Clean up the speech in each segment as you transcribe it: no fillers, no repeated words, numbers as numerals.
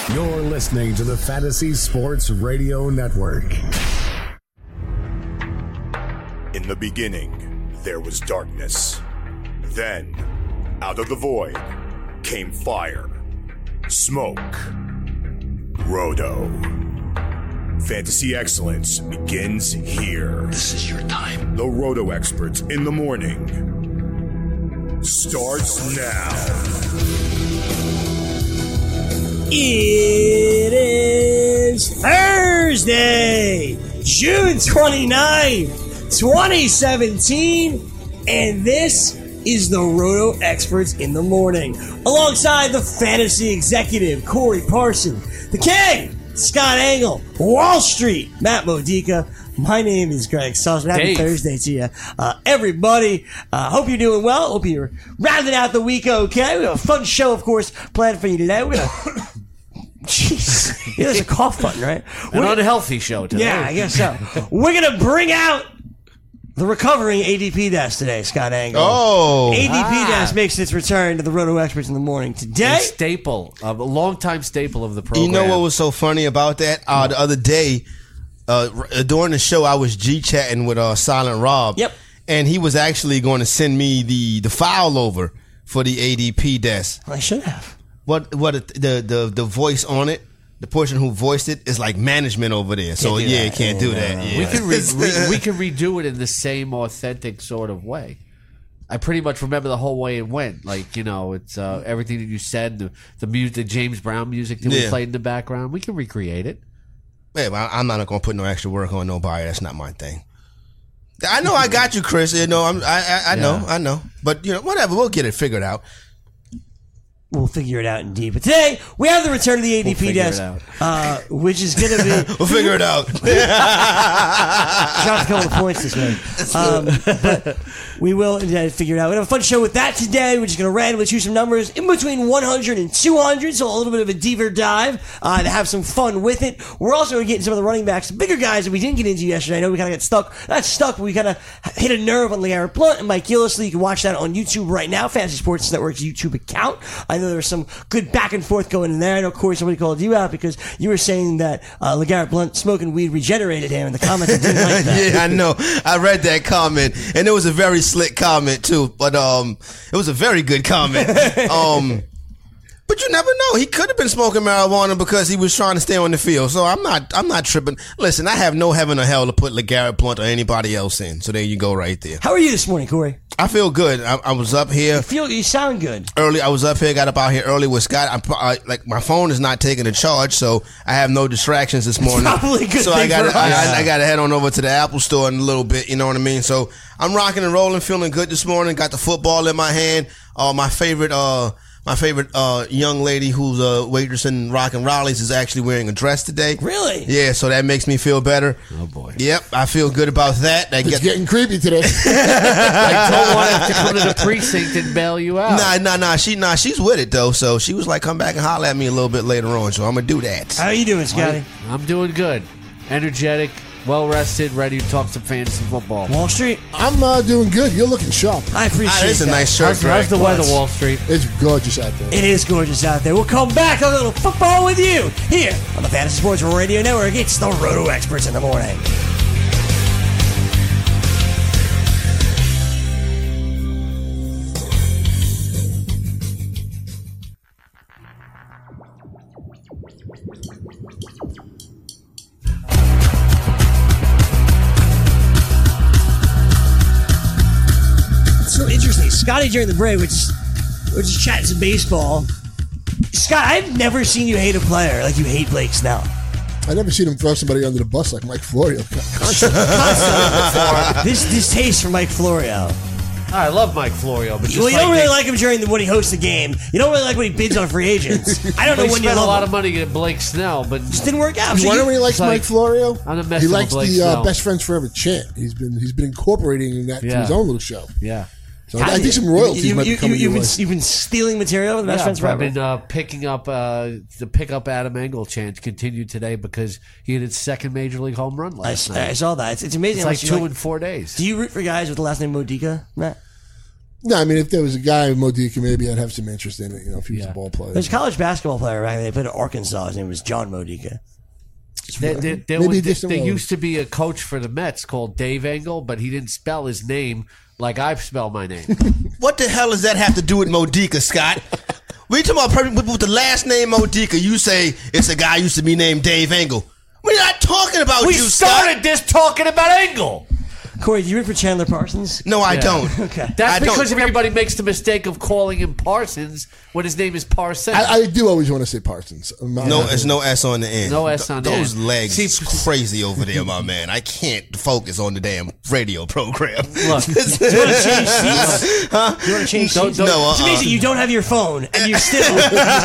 You're listening to the Fantasy Sports Radio Network. In the beginning, there was darkness. Then, out of the void, came fire, smoke, Roto. Fantasy excellence begins here. This is your time. The Roto experts in the morning starts now. It is Thursday, June 29th, 2017, and this is the Roto Experts in the Morning, alongside the fantasy executive, Corey Parson, the King, Scott Engel, Wall Street, Matt Modica. My name is Greg Sussman. Happy Thursday to you, everybody. Hope you're doing well. Hope you're rounding out the week okay. We have a fun show, of course, planned for you today. We're going to... Jeez. Yeah, there's a cough button, right? An unhealthy show today. Yeah, I guess so. We're going to bring out the recovering ADP desk today, Scott Engel. Oh. ADP desk makes its return to the Roto Experts in the Morning today. A long-time staple of the program. You know what was so funny about that? The other day, during the show, I was G-chatting with Silent Rob. Yep. And he was actually going to send me the file over for the ADP desk. I should have. What the voice on it, the person who voiced it is like management over there. So you can't do that. Yeah. We can redo it in the same authentic sort of way. I pretty much remember the whole way it went. Like, you know, it's everything that you said, the music, the James Brown music that we played in the background. We can recreate it. Man, I'm not going to put no extra work on nobody. That's not my thing. I know I got you, Chris. You know, I know. But, you know, whatever. We'll get it figured out. We'll figure it out indeed. But today, we have the return of the ADP desk, which is going to be... We'll figure it out. Dropped a couple of points this way. But we will figure it out. We have a fun show with that today. We're just going to randomly choose some numbers in between 100 and 200, so a little bit of a deeper dive to have some fun with it. We're also going to get into some of the running backs, the bigger guys that we didn't get into yesterday. I know we kind of got stuck. Not stuck, but we kind of hit a nerve on LeGarrette Blount and Mike Gillislee. You can watch that on YouTube right now, Fantasy Sports Network's YouTube account. I know there was some good back and forth going in there. I know, Corey, somebody called you out because you were saying that LeGarrette Blount smoking weed regenerated him in the comments. I didn't like that. Yeah, I know. I read that comment, and it was a very slick comment too. But it was a very good comment. But you never know. He could have been smoking marijuana because he was trying to stay on the field. So I'm not tripping. Listen, I have no heaven or hell to put LeGarrette Blount or anybody else in. So there you go, right there. How are you this morning, Corey? I feel good. I was up here. You sound good. Early. I was up here. Got up out here early with Scott. Like my phone is not taking a charge, so I have no distractions this morning. It's probably a good so thing I got to head on over to the Apple Store in a little bit. You know what I mean? So I'm rocking and rolling, feeling good this morning. Got the football in my hand. My favorite young lady who's a waitress in Rockin' Raleigh's is actually wearing a dress today. Really? Yeah, so that makes me feel better. Oh, boy. Yep, I feel good about that. It's getting creepy today. I don't want to come to the precinct and bail you out. Nah. She's with it, though. So she was like, come back and holler at me a little bit later on. So I'm going to do that. How are you doing, Scotty? I'm doing good. Energetic. Well-rested, ready to talk some fantasy football. Wall Street? I'm doing good. You're looking sharp. I appreciate that. It's a nice shirt, How's the weather, Wall Street? It's gorgeous out there. It is gorgeous out there. We'll come back to a little football with you here on the Fantasy Sports Radio Network. It's the Roto Experts in the Morning. So interesting. Scotty during the break, we're just chatting some baseball. Scott, I've never seen you hate a player like you hate Blake Snell. I never seen him throw somebody under the bus like Mike Florio. Constantly. This taste for Mike Florio. I love Mike Florio, but you don't really like him when he hosts a game. You don't really like when he bids on free agents. I don't know when you spent love a lot him. of money to get Blake Snell, but just didn't work out. You wonder when he likes Mike Florio? He likes the Snell. Best Friends Forever chant. He's been incorporating that to his own little show. Yeah. So I think some royalties might be coming your way. You've been stealing material with the Best Friends Forever? I've been picking up the pickup Adam Engel chant continued today because he hit his second major league home run last night. I saw that. It's amazing. It's like 2 in 4 days. Do you root for guys with the last name Modica, Matt? No, I mean, if there was a guy in Modica, maybe I'd have some interest in it. If he was a ball player. There's a college basketball player, right? They played at Arkansas. His name was John Modica. There used to be a coach for the Mets called Dave Engel, but he didn't spell his name like I spell my name. What the hell does that have to do with Modica, Scott? We talking about person with the last name Modica. You say it's a guy used to be named Dave Engel. We're not talking about We you, started Scott. this talking about Engel. Corey, do you root for Chandler Parsons? No, I don't. Okay. That's I don't. because everybody makes the mistake of calling him Parsons when his name is Parsons. I do always want to say Parsons. No, there's no S on the end. No S on the end. Those legs is crazy over there, my man. I can't focus on the damn radio program. Look, You want to change seats? You want to change seats? No, It's amazing you don't have your phone and you're still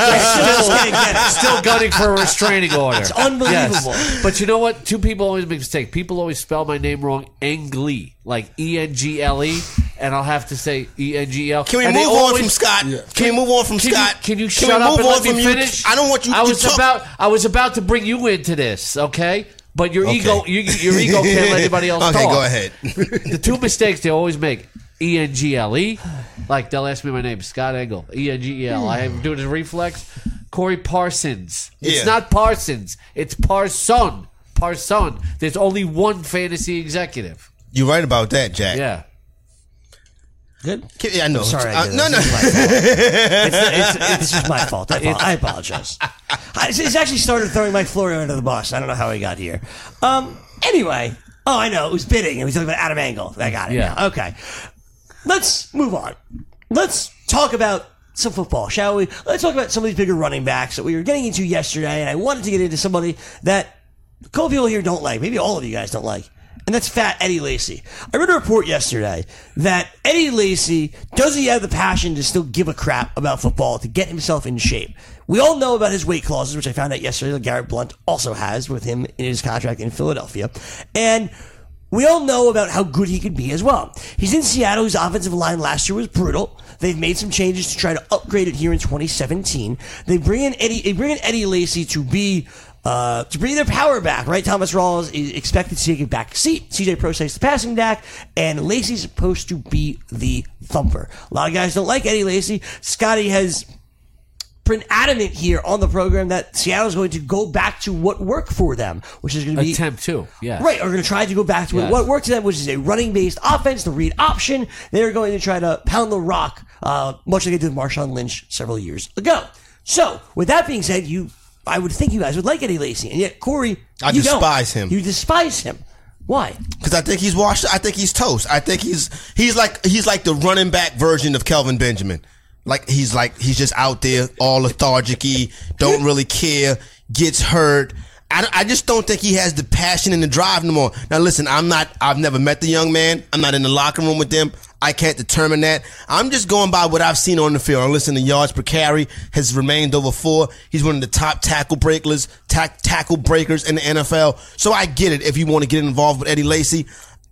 get it. still gunning for a restraining order. It's unbelievable. Yes. But you know what? Two people always make a mistake. People always spell my name wrong. Engle, like Engle, and I'll have to say Engel. Can we And move they on always- from Scott? Can we move on from Scott? Can you we shut up move and on let me from you? finish? I don't want you. I to talk. was about to bring you into this, okay? But your ego can't let anybody else Okay, talk. go ahead. The two mistakes they always make: Engle, like they'll ask me my name, Scott Engel. Engel. I am doing a reflex. Corey Parsons. It's Yeah. not Parsons. It's Parson. Parson. There's only one fantasy executive. You're right about that, Jack. Yeah. Good. Yeah, I know. Sorry, I did No, this. This is my fault. I apologize. It's actually started throwing Mike Florio under the bus. I don't know how he got here. Anyway, I know it was bidding, and we talking about Adam Engel. I got it. Yeah. Now. Okay. Let's move on. Let's talk about some football, shall we? Let's talk about some of these bigger running backs that we were getting into yesterday, and I wanted to get into somebody that a couple people here don't like. Maybe all of you guys don't like. And that's Fat Eddie Lacy. I read a report yesterday that Eddie Lacy doesn't have the passion to still give a crap about football to get himself in shape. We all know about his weight clauses, which I found out yesterday that Garrett Blunt also has with him in his contract in Philadelphia. And we all know about how good he could be as well. He's in Seattle. His offensive line last year was brutal. They've made some changes to try to upgrade it here in 2017. They bring in Eddie Lacy to bring their power back, right? Thomas Rawls is expected to take a back seat. CJ Prosise the passing back, and Lacy's supposed to be the thumper. A lot of guys don't like Eddie Lacy. Scotty has been adamant here on the program that Seattle's going to go back to what worked for them, which is going to be Attempt to, yeah. Right, are going to try to go back to what worked to them, which is a running-based offense, the read option. They're going to try to pound the rock, much like they did with Marshawn Lynch several years ago. So, with that being said, I would think you guys would like Eddie Lacy, and yet Corey, I despise him. You despise him. Why? Because I think he's washed. I think he's toast. I think he's like the running back version of Kelvin Benjamin. He's just out there all lethargic-y, don't really care, gets hurt. I just don't think he has the passion and the drive no more. Now listen, I've never met the young man. I'm not in the locker room with them. I can't determine that. I'm just going by what I've seen on the field. I'm listening to yards per carry has remained over 4. He's one of the top tackle breakers in the NFL. So I get it if you want to get involved with Eddie Lacy.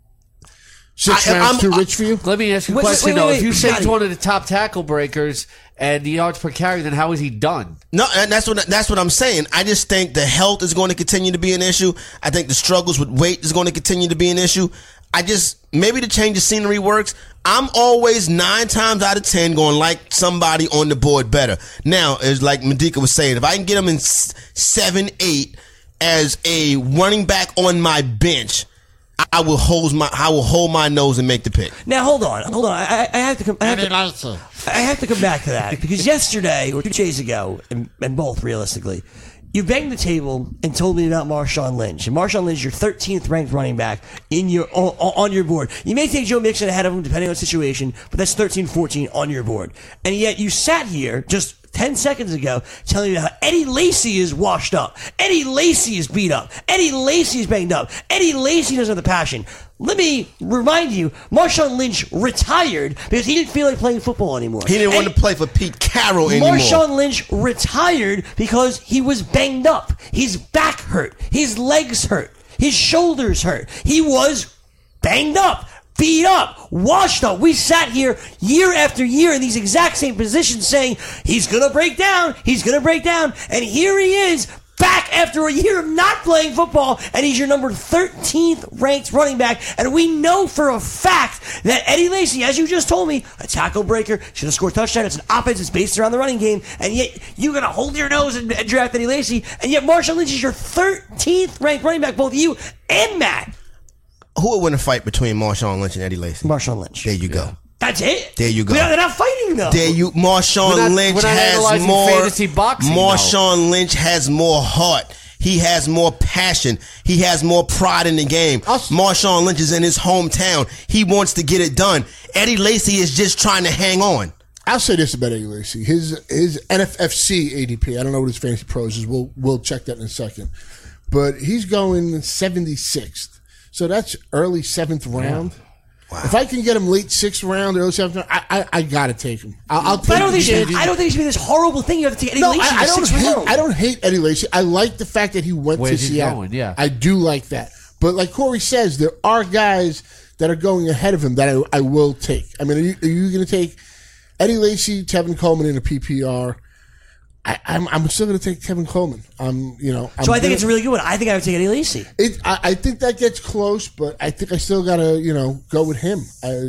6 rounds too rich for you? Let me ask you a Wait, question, wait, though. wait, If you say Scotty. he's one of the top tackle breakers and the yards per carry, then how is he done? No, and that's what I'm saying. I just think the health is going to continue to be an issue. I think the struggles with weight is going to continue to be an issue. Maybe the change of scenery works. I'm always 9 times out of 10 going to like somebody on the board better. Now, it's like Modica was saying, if I can get him in 7, 8 as a running back on my bench, I will hold my nose and make the pick. Now hold on. I have to come. I have to come back to that because yesterday or 2 days ago, and both realistically, you banged the table and told me about Marshawn Lynch. And Marshawn Lynch is your 13th ranked running back on your board. You may take Joe Mixon ahead of him depending on the situation, but that's 13, 14 on your board. And yet you sat here just 10 seconds ago telling me how Eddie Lacy is washed up. Eddie Lacy is beat up. Eddie Lacy is banged up. Eddie Lacy doesn't have the passion. Let me remind you, Marshawn Lynch retired because he didn't feel like playing football anymore. He didn't want to play for Pete Carroll anymore. Marshawn Lynch retired because he was banged up. His back hurt. His legs hurt. His shoulders hurt. He was banged up, beat up, washed up. We sat here year after year in these exact same positions saying, he's going to break down. He's going to break down. And here he is back after a year of not playing football, and he's your number 13th ranked running back. And we know for a fact that Eddie Lacy, as you just told me, a tackle breaker, should have scored a touchdown. It's an offense that's based around the running game, and yet you're going to hold your nose and draft Eddie Lacy, and yet Marshawn Lynch is your 13th ranked running back, both you and Matt. Who would win a fight between Marshawn Lynch and Eddie Lacy? Marshawn Lynch. There you go. That's it. There you go. They're not fighting though. Marshawn Lynch has more. Fantasy boxing, Marshawn Lynch has more heart. He has more passion. He has more pride in the game. Marshawn Lynch is in his hometown. He wants to get it done. Eddie Lacy is just trying to hang on. I'll say this about Eddie Lacy. His NFFC ADP, I don't know what his fantasy pros is. We'll check that in a second. But he's going 76th. So that's early 7th round. Wow. If I can get him late 6th round, early 7th round, I gotta take him. I'll take him. I don't think it should be this horrible thing. You have to take Eddie Lacy. I don't hate Eddie Lacy. I like the fact that he went to Seattle. Going, I do like that. But like Corey says, there are guys that are going ahead of him that I will take. I mean, are you going to take Eddie Lacy, Tevin Coleman in a PPR? I'm still going to take Tevin Coleman. So I think it's a really good one. I think I would take Eddie Lacy. I think that gets close, but I think I still got to go with him.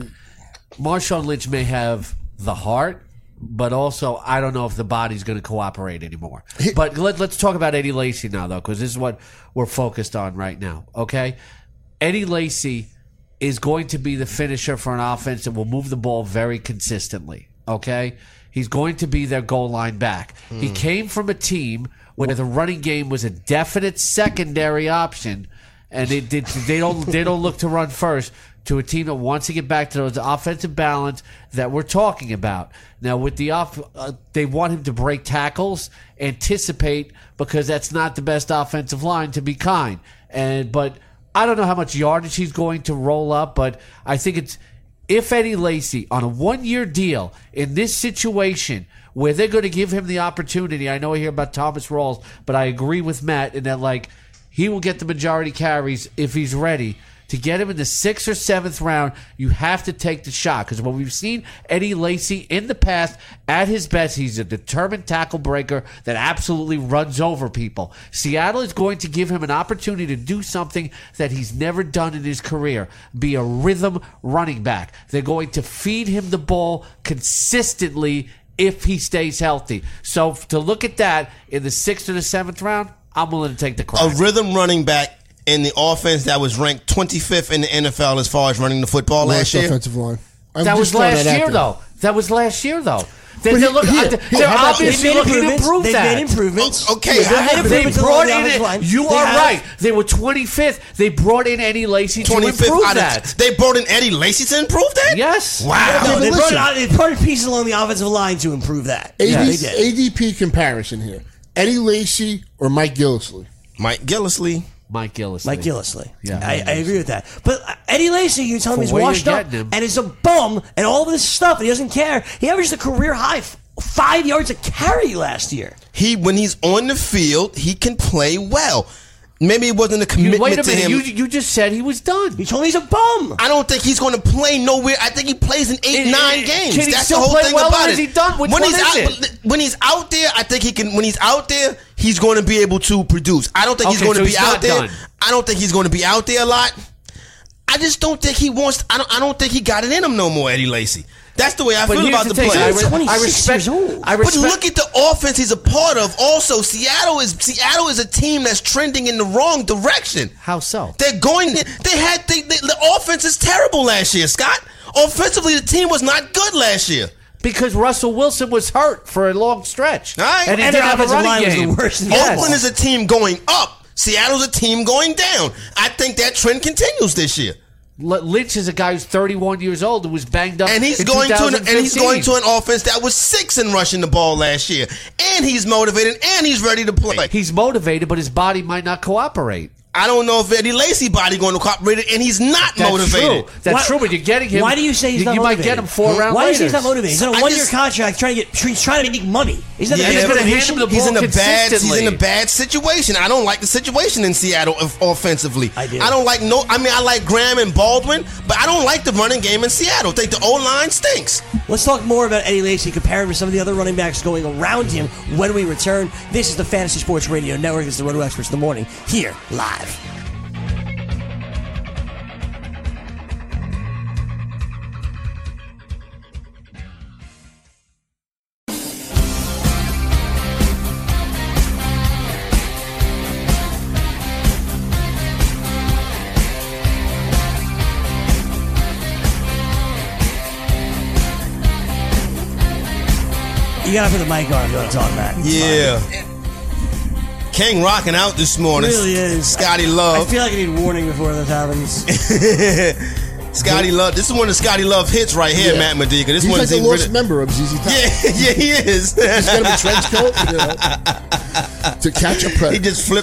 Marshawn Lynch may have the heart, but also I don't know if the body's going to cooperate anymore. But let's talk about Eddie Lacy now, though, because this is what we're focused on right now. Okay, Eddie Lacy is going to be the finisher for an offense that will move the ball very consistently. Okay. He's going to be their goal line back. He came from a team where the running game was a definite secondary option, and they don't look to run first, to a team that wants to get back to those offensive balance that we're talking about. Now, with the they want him to break tackles, anticipate, because that's not the best offensive line, to be kind. But I don't know how much yardage he's going to roll up, but I think it's. If Eddie Lacy, on a 1-year deal, in this situation where they're going to give him the opportunity, I know I hear about Thomas Rawls, but I agree with Matt in that, he will get the majority carries if he's ready. To get him in the 6th or 7th round, you have to take the shot. Because when we've seen Eddie Lacy in the past, at his best, he's a determined tackle breaker that absolutely runs over people. Seattle is going to give him an opportunity to do something that he's never done in his career, be a rhythm running back. They're going to feed him the ball consistently if he stays healthy. So to look at that in the 6th or the 7th round, I'm willing to take the crack. A rhythm running back in the offense that was ranked 25th in the NFL as far as running the football last year. Offensive line. That was last year, though. They're obviously looking to improve that. They've made improvements. Okay. They brought in. You are right. They were 25th. They brought in Eddie Lacy to improve that. They brought in Eddie Lacy to improve that? Yes. Wow. No, they brought in pieces along the offensive line to improve that. ADP comparison here. Eddie Lacy or Mike Gillislee? Mike Gillislee. Yeah, I agree with that. But Eddie Lacy, you're telling me he's washed up and is a bum and all this stuff, and he doesn't care. He averaged a career high 5 yards a carry last year. When he's on the field, he can play well. Maybe it wasn't a commitment to him. You just said he was done. You told me he's a bum. I don't think he's going to play nowhere. I think he plays in 8-9 games. Can he That's still the whole play thing well, about or is it. he done? Which one is it? When he's out there, I think he can. When he's out there, he's going to be able to produce. I don't think he's going to be out there. Done. I don't think he's going to be out there a lot. I just don't think he wants. I don't think he got it in him no more, Eddie Lacy. That's the way I feel about the play. He's 26 years old. But look at the offense he's a part of. Also, Seattle is a team that's trending in the wrong direction. How so? They're going. The offense is terrible last year, Scott. Offensively, the team was not good last year. Because Russell Wilson was hurt for a long stretch. All right. And he didn't have a running game. Was the worst in Oakland is a team going up. Seattle's a team going down. I think that trend continues this year. Lynch is a guy who's 31 years old who was banged up. And he's going to an offense that was 6th in rushing the ball last year. And he's motivated and he's ready to play. He's motivated, but his body might not cooperate. I don't know if Eddie Lacy body going to cooperate it, and he's not motivated. True. That's true, but you're getting him. Why do you say he's not you motivated? You might get him 4 rounds Why do you later. say he's not motivated? He's on a 1-year contract he's trying to make money. He's not Yeah, the he's gonna hand him the ball He's in a consistently. bad situation. I don't like the situation in Seattle offensively. I do. I like Graham and Baldwin, but I don't like the running game in Seattle. I think the O-line stinks. Let's talk more about Eddie Lacy, compare him to some of the other running backs going around him when we return. This is the Fantasy Sports Radio Network. It's the Roto Experts in the Morning, here live. You gotta put the mic on if you want to talk, Matt. It's Yeah. fine. King rocking out this morning. It really is. Scotty I Love. feel like I need warning before this happens. Scotty Love. This is one of Scotty Love hits right here, Yeah. Matt Medica. This He's one like is the even lost really- member of ZZ Top. Yeah, he is. He's got him a trench coat, to catch a predator. He just flipped.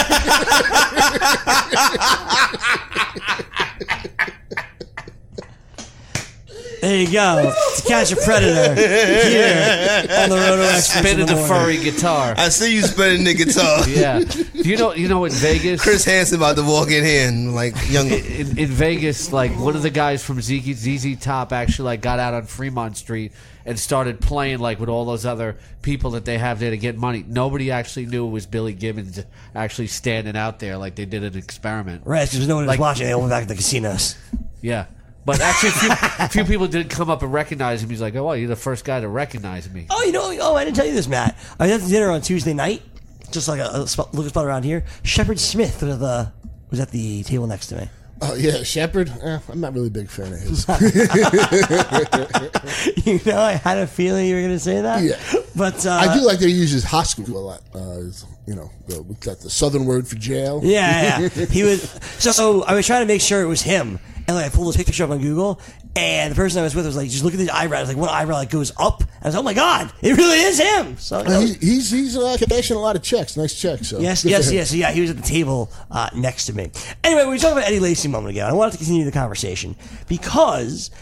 There you go. To catch a predator here on the Roto Experts in Spinning the the morning. furry guitar. I see you spinning the guitar. Yeah. You know in Vegas, Chris Hansen about to walk in here and like young. in Vegas, like one of the guys from ZZ Top actually like got out on Fremont Street and started playing like with all those other people that they have there to get money. Nobody actually knew it was Billy Gibbons actually standing out there like they did an experiment. Right, because no one was Like- watching. They all went back to the casinos. Yeah. But actually, a few people did come up and recognize him. He's like, "Oh, well, you're the first guy to recognize me." Oh, I didn't tell you this, Matt. I was at dinner on Tuesday night, just like a little spot around here. Shepard Smith was at the table next to me. Oh, yeah, Shepard. I'm not really a big fan of his. I had a feeling you were going to say that. Yeah. But I do like that he uses hospital a lot. What's that, the southern word for jail? Yeah. He was. So I was trying to make sure it was him, and like I pulled this picture up on Google, and the person I was with was like, "Just look at these eyebrows. Like one eyebrow like goes up." And I was like, "Oh my god, it really is him." So He's cashing a lot of checks, nice checks. So yes. good for him. So yeah, he was at the table next to me. Anyway, we were talking about Eddie Lacy a moment ago. I wanted to continue the conversation because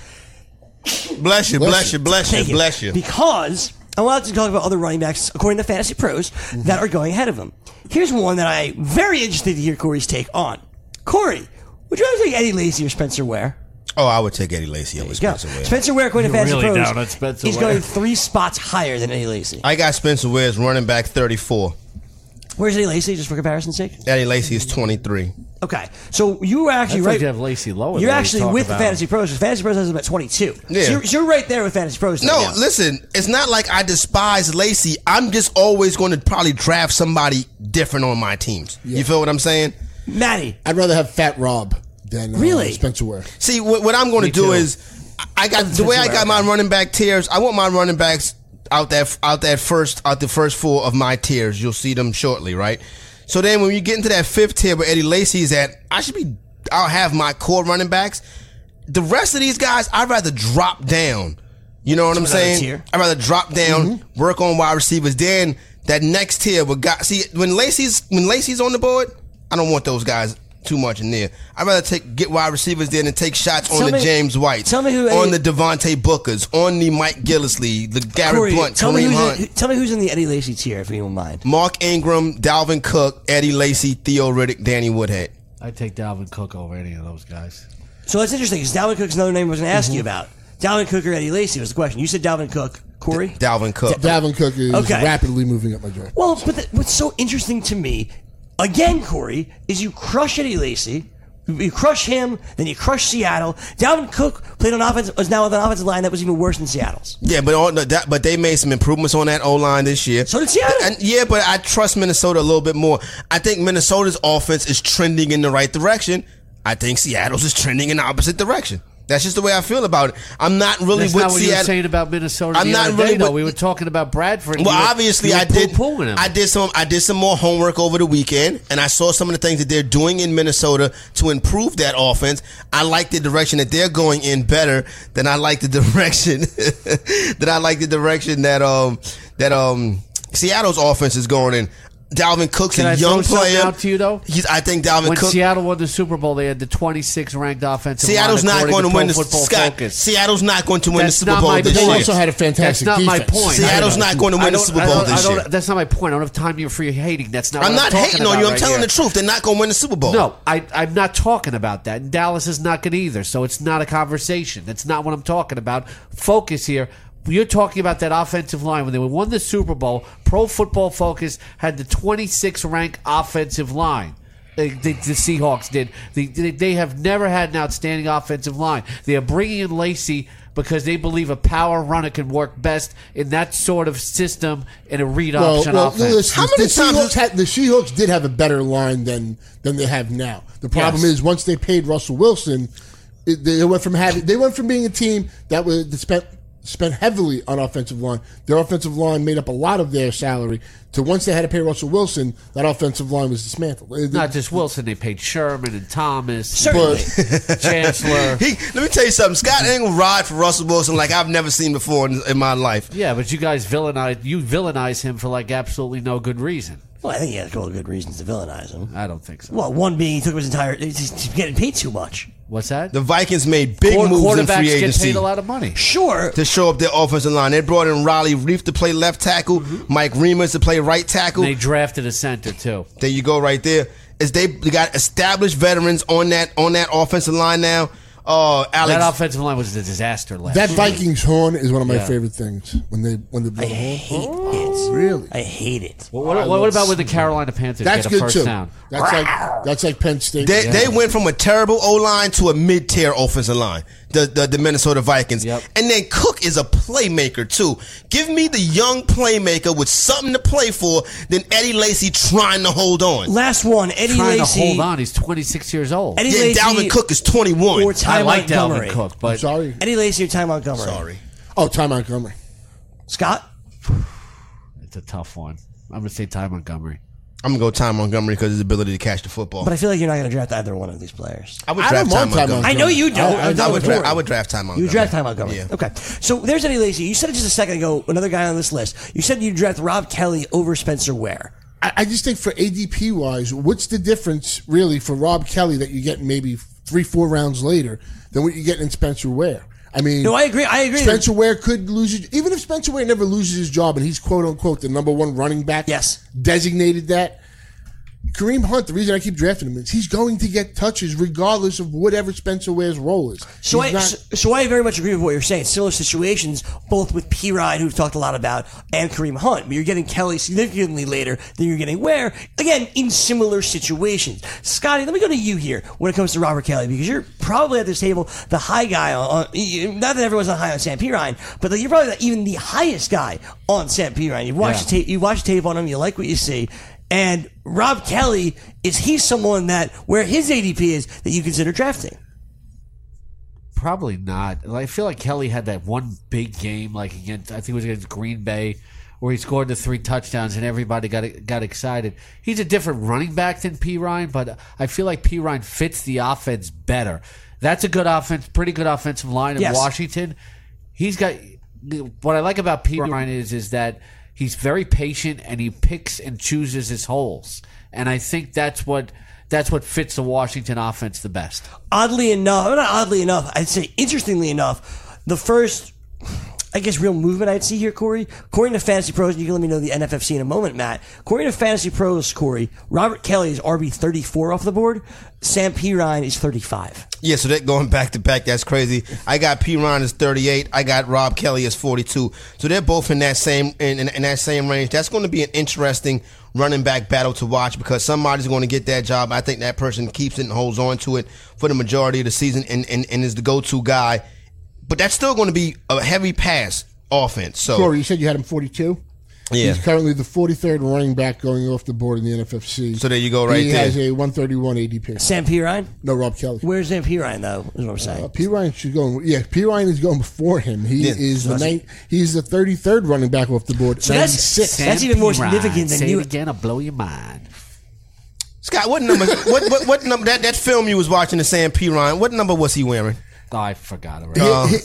Bless you. Thank you. Because I wanted to talk about other running backs, according to Fantasy Pros, that are going ahead of him. Here's one that I'm very interested to hear Corey's take on. Corey, would you rather take Eddie Lacy or Spencer Ware? Oh, I would take Eddie Lacy over There you go. Spencer Ware. Spencer Ware, according to You're Fantasy really Pros, down on Spencer he's Ware. going 3 spots higher than Eddie Lacy. I got Spencer Ware as running back 34. Where's Eddie Lacy, just for comparison's sake? Eddie Lacy is 23. Okay, so you were actually I right. thought you have Lacy lower. You're than actually talking with about. the Fantasy Pros. Because Fantasy Pros has him at 22. Yeah. So you're right there with Fantasy Pros. No, right now. listen, it's not like I despise Lacy. I'm just always going to probably draft somebody different on my teams. You feel what I'm saying? Matty. I'd rather have Fat Rob than Really? Spencer Ware. See, what I'm going to do too. is, I got the way I got my running back tiers. I want my running backs out the first 4 of my tiers. You'll see them shortly, right? So then when you get into that 5th tier where Eddie Lacy is at, I'll have my core running backs. The rest of these guys, I'd rather drop down. You know what I'm another saying? tier? I'd rather drop down, work on wide receivers. Then that next tier with guys. See, when Lacy's on the board, I don't want those guys too much in there. I'd rather get wide receivers there and take shots on the James Whites, tell me who on the Devontae Bookers, on the Mike Gillisley, the Garrett Corey, Blunt, tell me Kareem Hunt. tell me who's in the Eddie Lacy tier, if you don't mind. Mark Ingram, Dalvin Cook, Eddie Lacy, Theo Riddick, Danny Woodhead. I'd take Dalvin Cook over any of those guys. So that's interesting because Dalvin Cook's another name I was going to ask you about. Dalvin Cook or Eddie Lacy was the question. You said Dalvin Cook. Corey? Dalvin Cook. Dalvin Cook is Okay. rapidly moving up my draft. Well, but what's so interesting to me, again, Corey, is you crush Eddie Lacy. You crush him, then you crush Seattle. Dalvin Cook played on offense, was now with an offensive line that was even worse than Seattle's. Yeah, but they made some improvements on that O-line this year. So did Seattle. But I trust Minnesota a little bit more. I think Minnesota's offense is trending in the right direction. I think Seattle's is trending in the opposite direction. That's just the way I feel about it. I'm not really That's with not what you were Seattle. saying about Minnesota. I'm the not other really day, though. with- We were talking about Bradford. and Well, you were- obviously you were I did. poo-pooing him. I did some more homework over the weekend, and I saw some of the things that they're doing in Minnesota to improve that offense. I like the direction that they're going in better than I like the direction that Seattle's offense is going in. Dalvin Cook's Can a I young throw something player. out to you, though? I think Dalvin When Cook. Seattle won the Super Bowl, they had the 26th ranked offensive Seattle's line. not going to win the Scott. Focus. Seattle's not going to win That's the Super not Bowl my this They point. year. also had a fantastic That's not defense. my point. Seattle's not going to win the Super Bowl this year. That's not my point. I don't have time here for you hating. That's not. I'm what not talking hating on about you. I'm right telling here. the truth. They're not going to win the Super Bowl. No, I'm not talking about that. And Dallas is not going to either. So it's not a conversation. That's not what I'm talking about. Focus here. You're talking about that offensive line. When they won the Super Bowl, Pro Football Focus had the 26th ranked offensive line. The Seahawks did. They have never had an outstanding offensive line. They are bringing in Lacy because they believe a power runner can work best in that sort of system in a read option offense. Listen, How many times- the Seahawks did have a better line than they have now. The problem is once they paid Russell Wilson, they went from being a team that spent heavily on offensive line. Their offensive line made up a lot of their salary. To once they had to pay Russell Wilson, that offensive line was dismantled. Not just Wilson. They paid Sherman and Thomas, Certainly. Chancellor. Let me tell you something. Scott Engel ride for Russell Wilson like I've never seen before in my life. Yeah, but you guys villainize him for like absolutely no good reason. Well, I think he has a couple of good reasons to villainize him. I don't think so. Well, one being he took his entire. He's getting paid too much. What's that? The Vikings made big moves in Quarterbacks free get agency paid a lot of money. Sure. to show up their offensive line. They brought in Riley Reef to play left tackle, Mike Remus to play right tackle. And they drafted a center too. There you go, right there. They got established veterans on that offensive line now. Alex, That offensive line was a disaster last that year. Vikings horn is one of my Yeah. favorite things when they blow the I horn. hate it. Really? I hate it. What about when the Carolina Panthers That's get a good first too. down? That's like Penn State. They went from a terrible O line to a mid tier offensive line. The Minnesota Vikings. Yep. And then Cook is a playmaker too. Give me the young playmaker with something to play for than Eddie Lacy trying to hold on. Last one, Eddie Trying Lacy. to hold on. He's 26 years old. Eddie Yeah, Lacy Dalvin Cook is 21. or Ty I like Montgomery. Dalvin Cook, but Sorry. Eddie Lacy or Ty Montgomery. Sorry. Oh, Ty Montgomery. Scott? it's a tough one. I'm going to say Ty Montgomery. I'm going to go Ty Montgomery because of his ability to catch the football. But I feel like you're not going to draft either one of these players. I would I draft don't Ty want Ty Montgomery. I know you don't. I would draft Ty Montgomery. You draft Ty Montgomery. Yeah. Okay. So there's Eddie Lacy. You said it just a second ago, another guy on this list. You said you'd draft Rob Kelly over Spencer Ware. I just think for ADP wise, what's the difference really for Rob Kelly that you get maybe 3-4 rounds later than what you get in Spencer Ware? I mean, No, I agree. Spencer Ware could lose his, even if Spencer Ware never loses his job and he's quote unquote the number one running back. Yes. Designated that. Kareem Hunt, the reason I keep drafting him is he's going to get touches regardless of whatever Spencer Ware's role is. So He's I very much agree with what you're saying. Similar situations, both with P. Ryan, who we've talked a lot about, and Kareem Hunt. But you're getting Kelly significantly later than you're getting Ware. Again, in similar situations. Scotty, let me go to you here when it comes to Robert Kelly, because you're probably at this table the high guy on not that everyone's not high on Sam P. Ryan, but you're probably even the highest guy on Sam P. Ryan. You've watched the tape. You watch the tape on him. You like what you see. And Rob Kelly, is he someone that where his ADP is that you consider drafting? Probably not. I feel like Kelly had that one big game, like against, I think it was against Green Bay, where he scored the 3 touchdowns and everybody got excited. He's a different running back than P. Ryan, but I feel like P. Ryan fits the offense better. That's a good offense, pretty good offensive line in Washington. He's got what I like about P. Ryan is that he's very patient and he picks and chooses his holes, and I think that's what fits the Washington offense the best. Oddly enough, not oddly enough, I'd say interestingly enough, the first, I guess, real movement I'd see here, Corey, according to Fantasy Pros, and you can let me know the NFFC in a moment, Matt. According to Fantasy Pros, Corey, Robert Kelly is RB 34 off the board. Sam P. Ryan is 35. Yeah, so they're going back to back. That's crazy. I got P. Ryan as 38. I got Rob Kelly as 42. So they're both in that same in that same range. That's going to be an interesting running back battle to watch because somebody's going to get that job. I think that person keeps it and holds on to it for the majority of the season and is the go-to guy. But that's still going to be a heavy pass offense. So Corey, you said you had him 42? Yeah. He's currently the 43rd running back going off the board in the NFFC. So there you go right he there. He has a 131 ADP. Sam P. Ryan? No, Rob Kelly. Where's Sam P. Ryan, though, is what I'm saying. P. Ryan should go. Yeah, P. Ryan is going before him. He is he's the 33rd running back off the board. So 96. that's even more significant than Say you. it again, I'll blow your mind. Scott, what number? what number? That film you was watching, the Sam P. Ryan. What number was he wearing? Oh, I forgot already. How about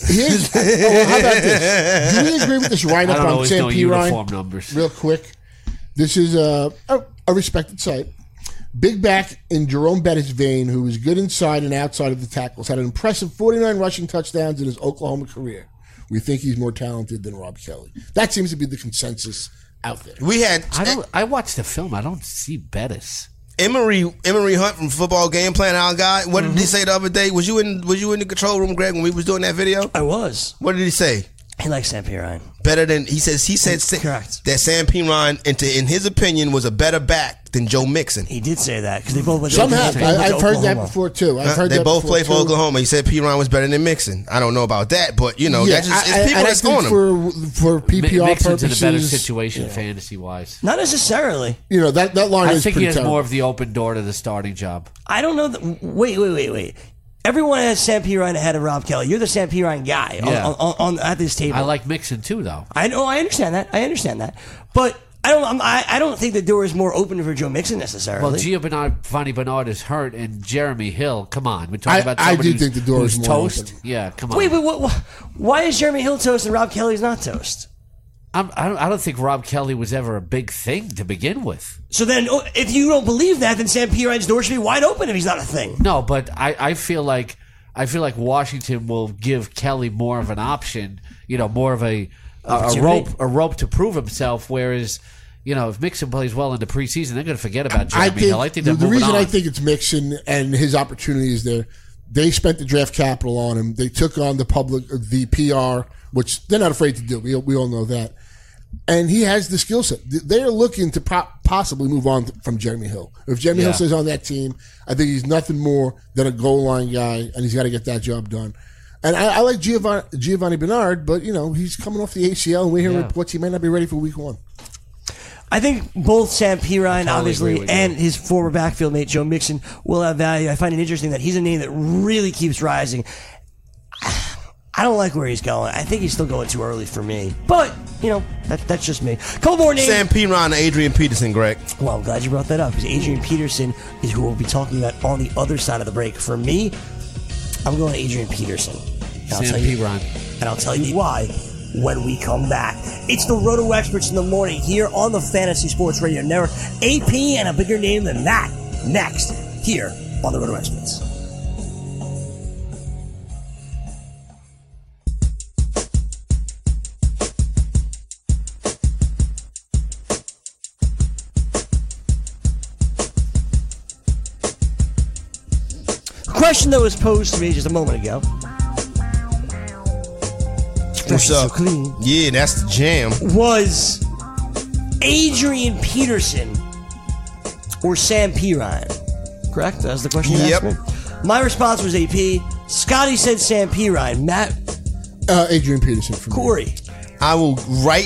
this? Do we agree with this I lineup don't on always Sam know P. uniform Ryan? numbers. Real quick. This is a respected site. Big back in Jerome Bettis' vein, who was good inside and outside of the tackles, had an impressive 49 rushing touchdowns in his Oklahoma career. We think he's more talented than Rob Kelly. That seems to be the consensus out there. I watched the film. I don't see Bettis. Emory Hunt from Football Game Plan, our guy. What did he say the other day? Was you in the control room, Greg, when we was doing that video? I was. What did he say? He likes Sam Pirine. Better than he said. Correct. That Sam Pirine, in his opinion, was a better back than Joe Mixon. He did say that because they both went. Some have. I've heard that before too. They both played for Oklahoma. He said Pirine was better than Mixon. I don't know about that, but that's just it's people that's on him. For PPR Mixon's purposes, in a better situation fantasy wise. Not necessarily. That line I is think pretty he has terrible. more of the open door to the starting job. I don't know. Wait. Everyone has Sam Pirine ahead of Rob Kelly. You're the Sam Pirine guy on at this table. I like Mixon too, though. I know. I understand that. But I don't think the door is more open for Joe Mixon necessarily. Well, Giovanni Bernard is hurt, and Jeremy Hill. Come on, we're talking about I somebody do think the door who's is more toast. open. Yeah, come on. Wait, why is Jeremy Hill toast and Rob Kelly's not toast? I don't think Rob Kelly was ever a big thing to begin with. So then, if you don't believe that, then Sam Pirine's door should be wide open if he's not a thing. No, but I feel like Washington will give Kelly more of an option. More of a rope to prove himself. Whereas, if Mixon plays well in the preseason, they're going to forget about Jeremy Hill. I think the reason I think it's Mixon and his opportunity is there. They spent the draft capital on him. They took on the PR, which they're not afraid to do. We all know that. And he has the skill set. They're looking to possibly move on from Jeremy Hill. If Jeremy Hill stays on that team, I think he's nothing more than a goal line guy, and he's got to get that job done. And I like Giovanni Bernard, but he's coming off the ACL, and we hear reports he might not be ready for week 1. I think both Sam Pirine, obviously, and his former backfield mate Joe Mixon will have value. I find it interesting that he's a name that really keeps rising. I don't like where he's going. I think he's still going too early for me. But, that's just me. Couple more names. Sam Pirine and Adrian Peterson, Greg. Well, I'm glad you brought that up because Adrian Peterson is who we'll be talking about on the other side of the break. For me, I'm going to Adrian Peterson. Sam Pirine. And I'll tell you why when we come back. It's the Roto Experts in the morning here on the Fantasy Sports Radio Network. AP and a bigger name than that. Next, here on the Roto Experts. Question that was posed to me just a moment ago. What's up? So clean. Yeah, that's the jam. Was Adrian Peterson or Sam Pirine? Correct? That was the question you asked me? My response was AP. Scotty said Sam Pirine. Matt? Adrian Peterson for me. Corey? I will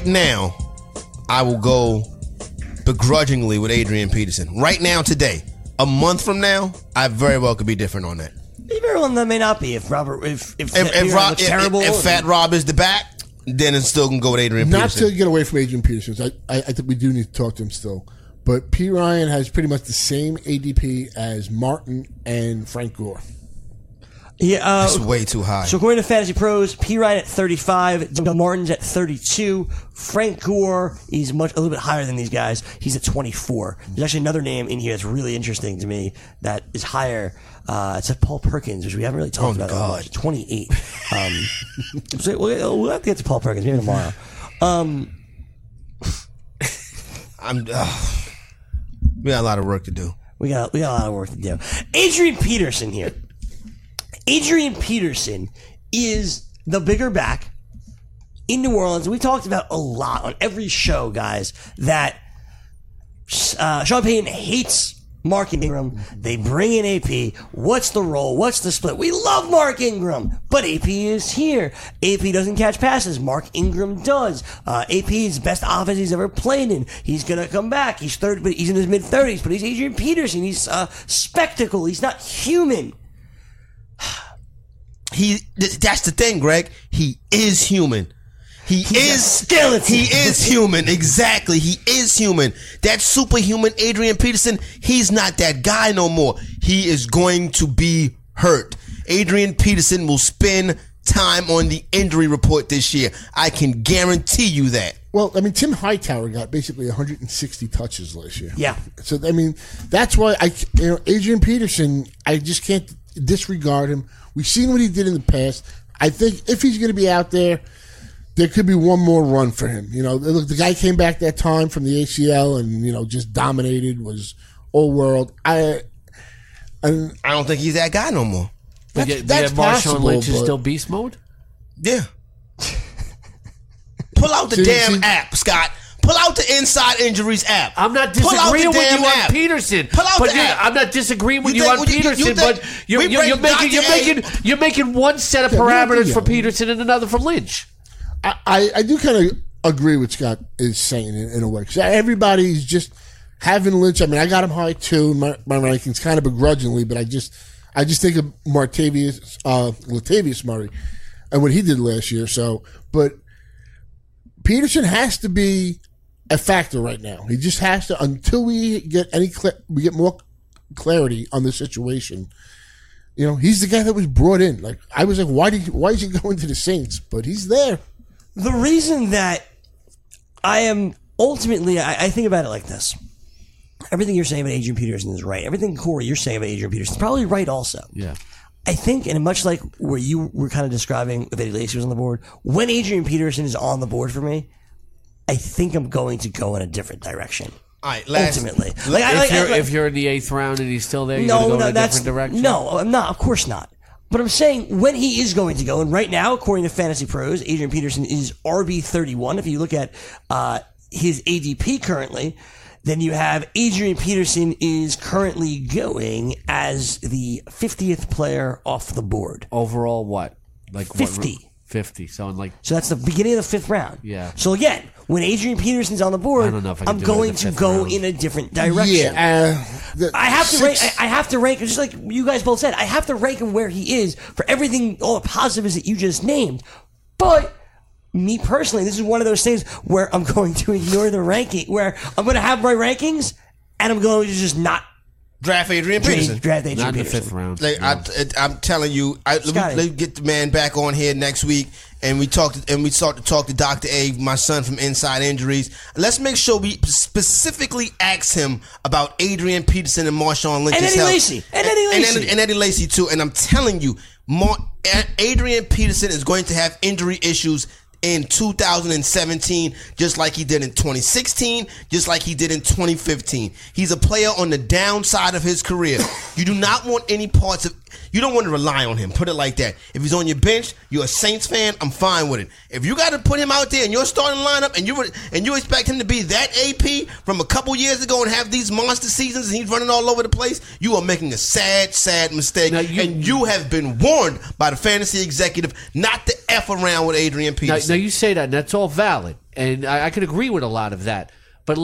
go begrudgingly with Adrian Peterson. Right now, today. A month from now, I very well could be different on that. Very well, that may not be. If Fat Rob is the back, then it still can go with Adrian Peterson. Not to get away from Adrian Peterson. I think we do need to talk to him still. But P. Ryan has pretty much the same ADP as Martin and Frank Gore. Yeah, that's way too high. So according to Fantasy Pros, P. Ryan at 35, Martin's at 32, Frank Gore is a little bit higher than these guys. He's at 24. There's actually another name in here that's really interesting to me that is higher. It's Paul Perkins, which we haven't really talked about. God. 28. So we'll have to get to Paul Perkins maybe tomorrow. We got a lot of work to do. We got a lot of work to do. Adrian Peterson here. Adrian Peterson is the bigger back in New Orleans. We talked about a lot on every show, guys, that Sean Payton hates Mark Ingram. They bring in AP. What's the role? What's the split? We love Mark Ingram, but AP is here. AP doesn't catch passes. Mark Ingram does. AP's best offense he's ever played in. He's going to come back. He's third, but he's in his mid-30s, but he's Adrian Peterson. He's spectacle. He's not human. That's the thing, Greg. He is human. He's a skeleton. He is human. Exactly. He is human. That superhuman Adrian Peterson, he's not that guy no more. He is going to be hurt. Adrian Peterson will spend time on the injury report this year. I can guarantee you that. Well, I mean, Tim Hightower got basically 160 touches last year. Yeah. So, I mean, that's why Adrian Peterson, I just can't disregard him. We've seen what he did in the past. I think if he's going to be out there could be one more run for him. Look, the guy came back that time from the ACL and, just dominated, was all world. I don't think he's that guy no more. But that's Marshawn possible, Lynch is but- still beast mode? Yeah. Pull out the damn app, Scott. Pull out the Inside Injuries app. I'm not Pull out the disagreeing with damn you on app. Peterson. Pull out but the app. I'm not disagreeing with You you think- on you Peterson, think- but we bring you're making one set of parameters for Peterson and another for Lynch. I do kind of agree with Scott is saying in a way. 'Cause everybody's just having Lynch. I mean, I got him high too in my rankings, kind of begrudgingly, but I just think of Latavius Murray and what he did last year. So, but Peterson has to be a factor right now. He just has to until we get more clarity on the situation. He's the guy that was brought in. Like I was like, why is he going to the Saints? But he's there. The reason that I am ultimately, I think about it like this. Everything you're saying about Adrian Peterson is right. Everything, Corey, you're saying about Adrian Peterson is probably right also. Yeah. I think, and much like where you were kind of describing if Eddie Lacy was on the board, when Adrian Peterson is on the board for me, I think I'm going to go in a different direction. All right, ultimately. If you're in the 8th round and he's still there, you're going to go in a different direction? No, I'm not. Of course not. But I'm saying when he is going to go, and right now, according to Fantasy Pros, Adrian Peterson is RB31. If you look at his ADP currently, then you have Adrian Peterson is currently going as the 50th player off the board. Overall, what? Like 50. 50. So that's the beginning of the 5th round. Yeah. So again, when Adrian Peterson's on the board, I don't know if I can I'm do it going in the to 5th go round. in a different direction. Yeah, I have to rank, just like you guys both said. I have to rank him where he is for everything, all the positives that you just named. But me personally, this is one of those things where I'm going to ignore the ranking, where I'm going to have my rankings, and I'm going to just not draft Adrian Peterson. draft Adrian not in the Peterson. 5th round. Like I'm telling you, let's get the man back on here next week, and we start to talk to Dr. A, my son from Inside Injuries. Let's make sure we specifically ask him about Adrian Peterson and Marshawn Lynch's And Eddie health. Lacy. And Eddie Lacy. And Eddie Lacy too. And I'm telling you, Adrian Peterson is going to have injury issues in 2017, just like he did in 2016, just like he did in 2015. He's a player on the downside of his career. You do not want any parts of... You don't want to rely on him. Put it like that. If he's on your bench, you're a Saints fan, I'm fine with it. If you got to put him out there in your starting lineup and you expect him to be that AP from a couple years ago and have these monster seasons and he's running all over the place, you are making a sad, sad mistake. And you have been warned by the fantasy executive not to F around with Adrian Peterson. Now you say that, and that's all valid. And I could agree with a lot of that. But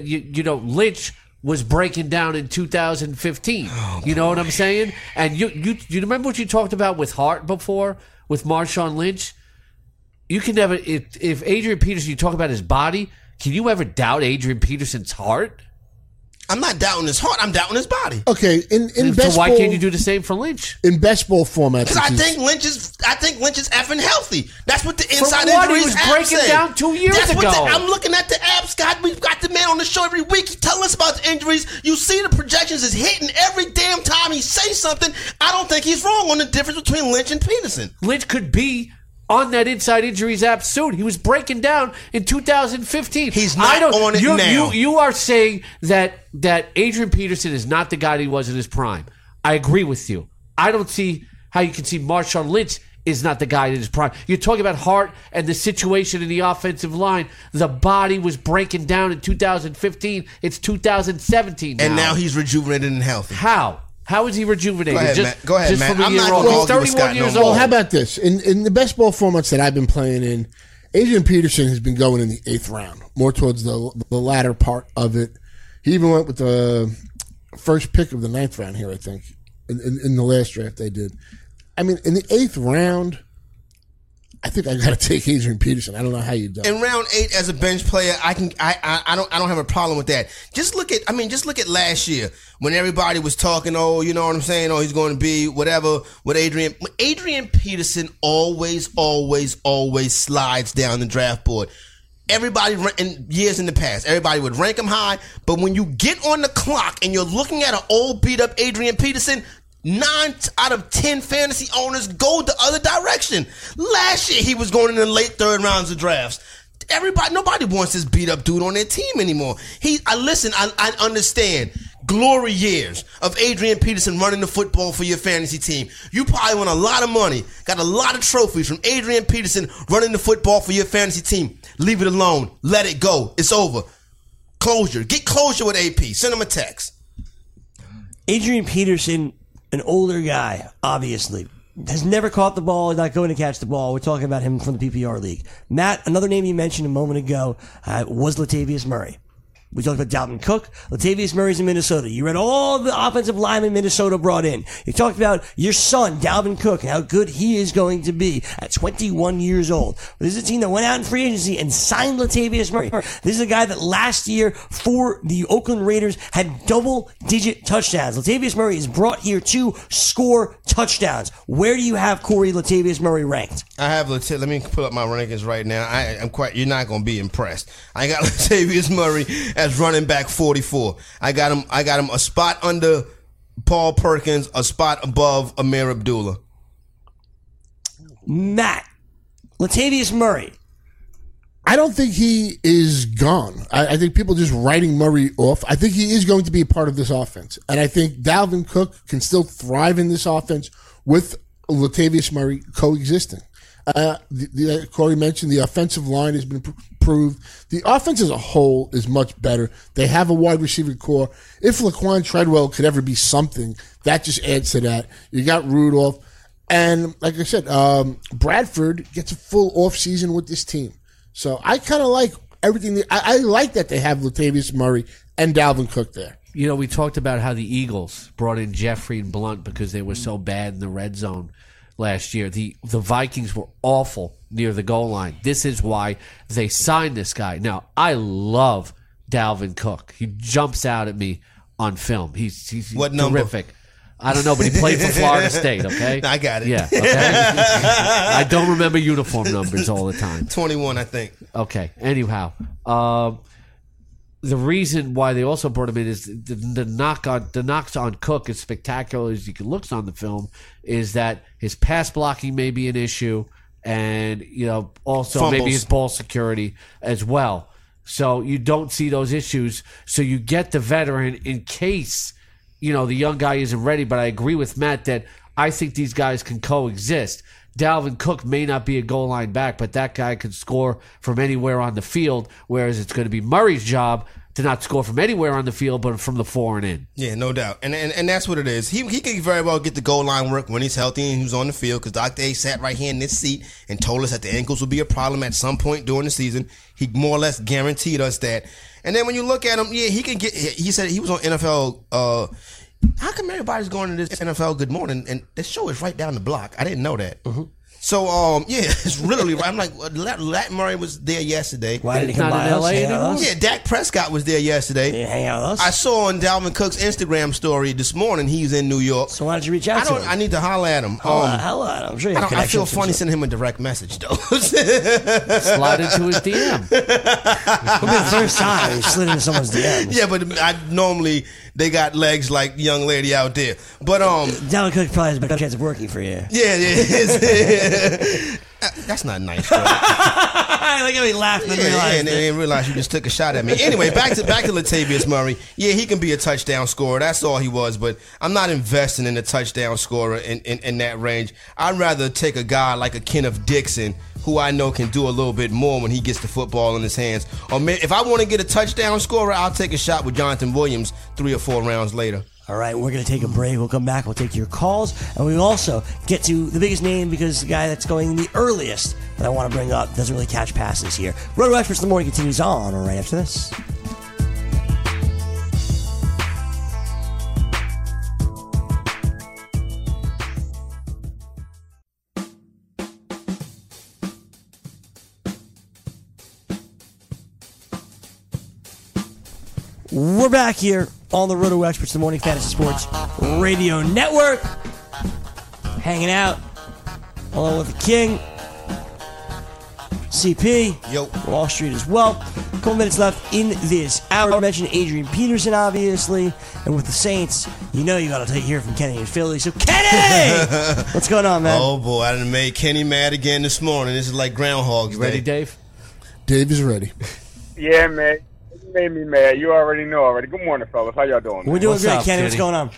Lynch was breaking down in 2015. You know what I'm saying? And you remember what you talked about with Hart before, with Marshawn Lynch? You can never, if Adrian Peterson, you talk about his body, can you ever doubt Adrian Peterson's heart? I'm not doubting his heart. I'm doubting his body. Okay, in best So why ball, can't you do the same for Lynch? in best ball format? Because I think Lynch is effing healthy. That's what the Inside what? He Injuries was app breaking say. down 2 years That's ago. I'm looking at the app, Scott. We've got the man on the show every week. He telling us about the injuries. You see the projections is hitting every damn time he says something. I don't think he's wrong on the difference between Lynch and Peterson. Lynch could be on that Inside Injuries app soon. He was breaking down in 2015. He's not on it now. You are saying that Adrian Peterson is not the guy that he was in his prime. I agree with you. I don't see how you can see Marshawn Lynch is not the guy in his prime. You're talking about Hart and the situation in the offensive line. The body was breaking down in 2015. It's 2017 now. And now he's rejuvenated and healthy. How? How is he rejuvenated? Go ahead, Matt. Go ahead, just Matt. from a I'm year not old. gonna He's argue with 31 Scott years no more. old. Well, how about this? In the best ball formats that I've been playing in, Adrian Peterson has been going in the 8th round, more towards the latter part of it. He even went with the first pick of the 9th round here, I think, in the last draft they did. I mean, in the 8th round, I think I got to take Adrian Peterson. I don't know how you do. In round 8 as a bench player, I don't have a problem with that. Just look at last year when everybody was talking, oh, you know what I'm saying? Oh, he's going to be whatever with Adrian. Adrian Peterson always slides down the draft board. everybody in years in the past, everybody would rank him high. But when you get on the clock and you're looking at an old beat up Adrian Peterson, 9 out of 10 fantasy owners go the other direction. Last year he was going in the late third rounds of drafts. Nobody wants this beat up dude on their team anymore. I understand. Glory years of Adrian Peterson running the football for your fantasy team. You probably won a lot of money, got a lot of trophies from Adrian Peterson running the football for your fantasy team. Leave it alone. Let it go. It's over. Closure. Get closure with AP. Send him a text. Adrian Peterson, an older guy, obviously, has never caught the ball, not going to catch the ball. We're talking about him from the PPR league. Matt, another name you mentioned a moment ago was Latavius Murray. We talked about Dalvin Cook. Latavius Murray's in Minnesota. You read all the offensive linemen Minnesota brought in. You talked about your son, Dalvin Cook, and how good he is going to be at 21 years old. This is a team that went out in free agency and signed Latavius Murray. This is a guy that last year for the Oakland Raiders had double-digit touchdowns. Latavius Murray is brought here to score touchdowns. Where do you have Corey Latavius Murray ranked? I have let me pull up my rankings right now. You're not going to be impressed. I got Latavius Murray as running back 44. I got him a spot under Paul Perkins, a spot above Amir Abdullah. Matt, Latavius Murray. I don't think he is gone. I think people are just writing Murray off. I think he is going to be a part of this offense. And I think Dalvin Cook can still thrive in this offense with Latavius Murray coexisting. Corey mentioned the offensive line has been improved. The offense as a whole is much better. They have a wide receiver core. If Laquan Treadwell could ever be something, that just adds to that. You got Rudolph. And like I said, Bradford gets a full offseason with this team. So I kind of like everything. I like that they have Latavius Murray and Dalvin Cook there. You know, we talked about how the Eagles brought in Jeffrey and Blunt because they were so bad in the red zone last year. The Vikings were awful near the goal line. This is why they signed this guy. Now, I love Dalvin Cook. He jumps out at me on film. He's what number? Terrific. I don't know, but he played for Florida State, okay? I got it. Yeah, okay? I don't remember uniform numbers all the time. 21, I think. Okay, anyhow. The reason why they also brought him in is the knocks on Cook, as spectacular as he looks on the film, is that his pass blocking may be an issue, and also Fumbles. maybe his ball security as well. So you don't see those issues. So you get the veteran in case the young guy isn't ready. But I agree with Matt that I think these guys can coexist. Dalvin Cook may not be a goal line back, but that guy can score from anywhere on the field, whereas it's going to be Murray's job to not score from anywhere on the field, but from the 4 and in. Yeah, no doubt. And that's what it is. He can very well get the goal line work when he's healthy and he's on the field, because Dr. A sat right here in this seat and told us that the ankles would be a problem at some point during the season. He more or less guaranteed us that. And then when you look at him, yeah, he can get, he said he was on NFL, how come everybody's going to this NFL Good Morning? And this show is right down the block. I didn't know that. Mm-hmm. So, yeah, it's literally right. I'm like, Lat Murray was there yesterday. Why did he come by Not in us? LA Hang out with anymore? us? Yeah, Dak Prescott was there yesterday. Yeah, hang out with us. I saw on Dalvin Cook's Instagram story this morning he's in New York. So why don't you reach out to him? I need to holler at him. Hell, I'm sure you have I feel connections. funny sending him a direct message, though. Slide into his DM. It'll be the first time he slid into someone's DMs. Yeah, but normally they got legs like the young lady out there. But Dalvin Cook probably has a better chance of working for you. yeah. That's not nice, bro. Look at me laughing and realize and then realize you just took a shot at me. Anyway, back to Latavius Murray. Yeah, he can be a touchdown scorer. That's all he was. But I'm not investing in a touchdown scorer in that range. I'd rather take a guy like a Kenneth Dixon, who I know can do a little bit more when he gets the football in his hands. Or if I want to get a touchdown scorer, I'll take a shot with Jonathan Williams 3 or 4 rounds later. All right, we're going to take a break. We'll come back. We'll take your calls. And we'll also get to the biggest name, because the guy that's going the earliest that I want to bring up doesn't really catch passes here. Roto Experts in the Morning continues on right after this. We're back here on the Roto Experts, the Morning Fantasy Sports Radio Network. Hanging out along with the King. CP. Yo. Wall Street as well. A couple minutes left in this hour. I mentioned Adrian Peterson, obviously. And with the Saints, you know you got to hear from Kenny in Philly. So, Kenny! What's going on, man? Oh, boy. I done made Kenny mad again this morning. This is like Groundhog's Day. Ready, Dave? Dave is ready. Yeah, man. You made me mad. You already know already. Good morning, fellas. How y'all doing? We're Man? doing What's great, up, Kenny. What's Kenny? going on?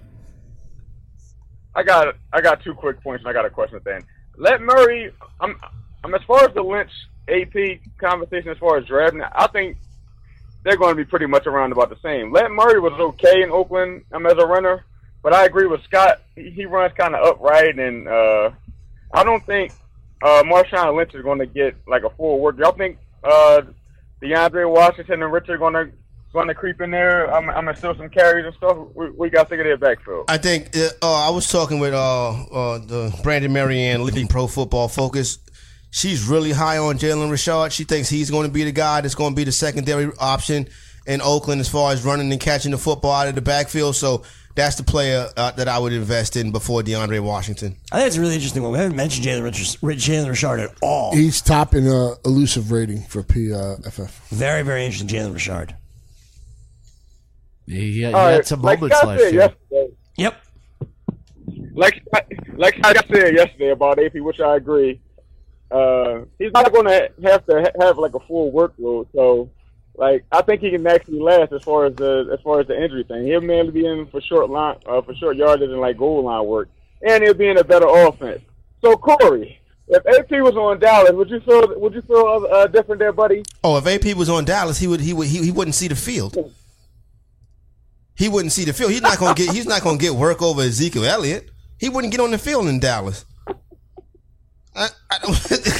I got 2 quick points and I got a question at the end. Let Murray. I'm as far as the Lynch AP conversation as far as drafting. I think they're going to be pretty much around about the same. Let Murray was okay in Oakland as a runner, but I agree with Scott. He runs kind of upright, and I don't think Marshawn Lynch is going to get like a full work. Y'all think DeAndre Washington and Richard going to creep in there? I'm gonna steal some carries and stuff. We got to think of their backfield. I think I was talking with the Brandon Marianne, leading Pro Football Focus. She's really high on Jalen Richard. She thinks he's going to be the guy that's going to be the secondary option in Oakland as far as running and catching the football out of the backfield. So that's the player that I would invest in before DeAndre Washington. I think it's a really interesting one. We haven't mentioned Jalen Richard at all. He's top in elusive rating for PFF. Very, very interesting, Jalen Richard. He All right, had some like moments Scott last said year. yesterday, Yep. like I said yesterday about AP, which I agree. He's not going to have like a full workload, so like I think he can actually last as far as the injury thing. He'll mainly be in for short yardage and like goal line work, and he'll be in a better offense. So Corey, if AP was on Dallas, would you feel different there, buddy? Oh, if AP was on Dallas, he wouldn't see the field. He wouldn't see the field. He's not going to get work over Ezekiel Elliott. He wouldn't get on the field in Dallas. I don't.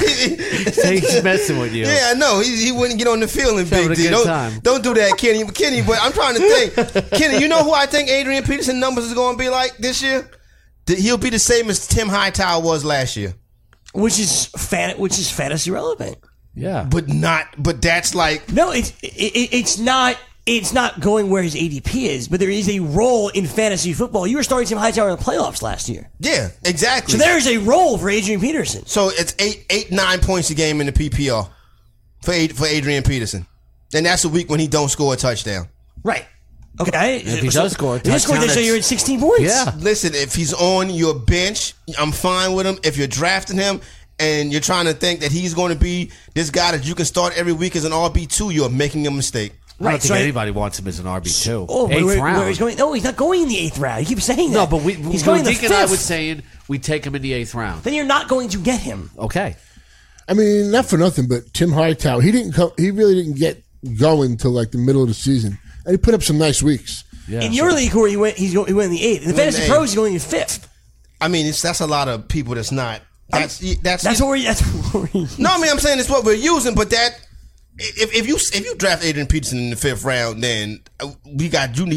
He's messing with you. Yeah, I know. He wouldn't get on the field in Big D. Don't do that, Kenny. But I'm trying to think. Kenny, you know who I think Adrian Peterson numbers is going to be like this year? He'll be the same as Tim Hightower was last year. Which is fantasy relevant. Yeah. But that's like. No, it's not. It's not going where his ADP is, but there is a role in fantasy football. You were starting Tim Hightower in the playoffs last year. Yeah, exactly. So there is a role for Adrian Peterson. So it's 9 points a game in the PPR for Adrian Peterson. And that's a week when he don't score a touchdown. Right. Okay. If he does score a touchdown, so you're at 16 points. Yeah. Listen, if he's on your bench, I'm fine with him. If you're drafting him and you're trying to think that he's going to be this guy that you can start every week as an RB2, you're making a mistake. I don't think anybody wants him as an RB2. Oh, Eighth round. Where he's going? No, he's not going in the 8th round. You keep saying that. No, but he's going in the 5th. and I was saying we take him in the 8th round. Then you're not going to get him. Okay. I mean, not for nothing, but Tim Hightower, he really didn't get going till like the middle of the season, and he put up some nice weeks. Yeah, in your league, where he went in the 8th. In the fantasy pros, he's going in 5th. I mean, that's a lot of people that's not. That's what we're No, I mean, I'm saying it's what we're using, but that. If you draft Adrian Peterson in the 5th round, then we got to.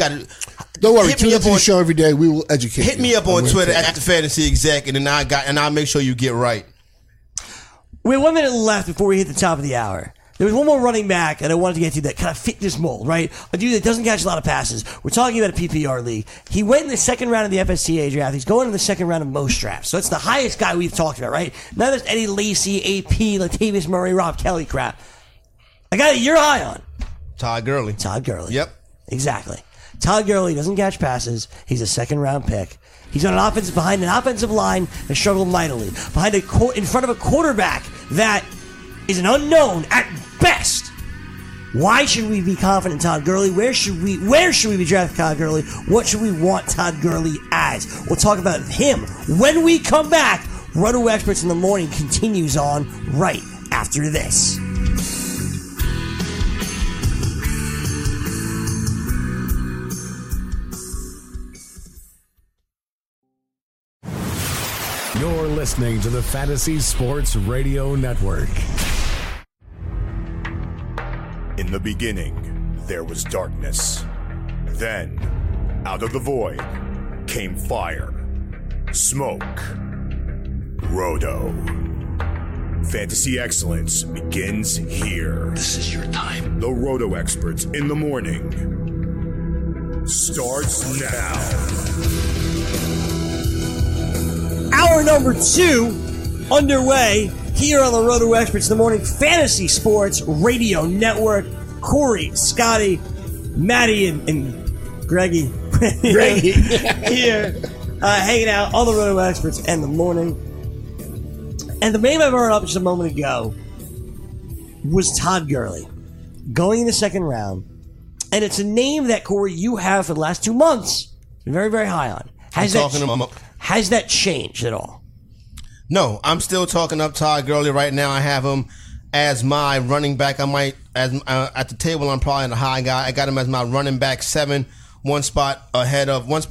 Don't worry, tune into the show every day. We will educate. Hit me up on Twitter at the Fantasy Exec, and then I'll make sure you get right. We have 1 minute left before we hit the top of the hour. There was one more running back that I wanted to get to that kind of fit this mold, right? A dude that doesn't catch a lot of passes. We're talking about a PPR league. He went in the 2nd round of the FSTA draft. He's going in the 2nd round of most drafts. So it's the highest guy we've talked about, right? None of this Eddie Lacy, AP, Latavius Murray, Rob Kelly crap. I got it. You're high on Todd Gurley. Yep. Exactly. Todd Gurley doesn't catch passes. He's a 2nd round pick. He's on behind an offensive line that struggled mightily. In front of a quarterback that is an unknown at best. Why should we be confident in Todd Gurley? Where should we be drafting Todd Gurley? What should we want Todd Gurley as? We'll talk about him when we come back. Roto Experts in the Morning continues on right after this. You're listening to the Fantasy Sports Radio Network. In the beginning, there was darkness. Then, out of the void, came fire, smoke, Roto. Fantasy excellence begins here. This is your time. The Roto Experts in the Morning starts now. Hour number 2 underway. here on the Road to Experts in the Morning Fantasy Sports Radio Network. Corey, Scotty, Maddie, and Greggy. Here, hanging out on the Road to Experts in the morning. And the name I brought up just a moment ago was Todd Gurley, going in the second round. And it's a name that, Corey, you have for the last 2 months been very, very high on. Has that changed at all? No, I'm still talking up Todd Gurley right now. I have him as my running back. I might, at the table, I'm probably the high guy. I got him as my running back 7, one spot behind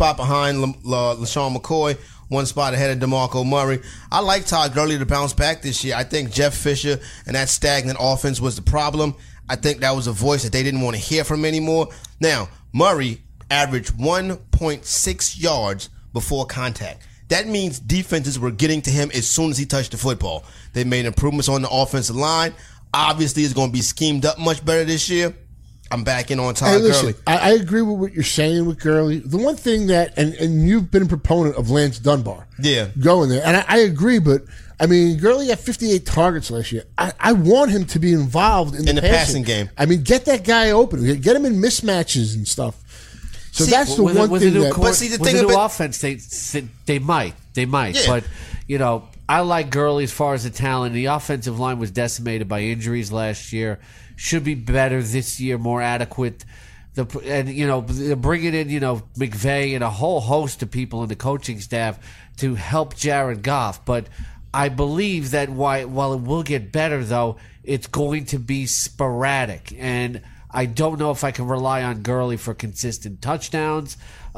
LaShawn McCoy, one spot ahead of DeMarco Murray. I like Todd Gurley to bounce back this year. I think Jeff Fisher and that stagnant offense was the problem. I think that was a voice that they didn't want to hear from anymore. Now, Murray averaged 1.6 yards before contact. That means defenses were getting to him as soon as he touched the football. They made improvements on the offensive line. Obviously, it's going to be schemed up much better this year. I'm back in on Todd Gurley. I agree with what you're saying with Gurley. The one thing that, and you've been a proponent of Lance Dunbar. Yeah. Going there. And I agree, but I mean, Gurley had 58 targets last year. I want him to be involved in the passing game. I mean, get that guy open. Get him in mismatches and stuff. So that's the one thing that. But see, the thing about offense, they might. Yeah. But you know, I like Gurley as far as the talent. The offensive line was decimated by injuries last year. Should be better this year, more adequate. And you know, they're bringing in McVay and a whole host of people in the coaching staff to help Jared Goff. But I believe that while it will get better, though, it's going to be sporadic. And I don't know if I can rely on Gurley for consistent touchdowns.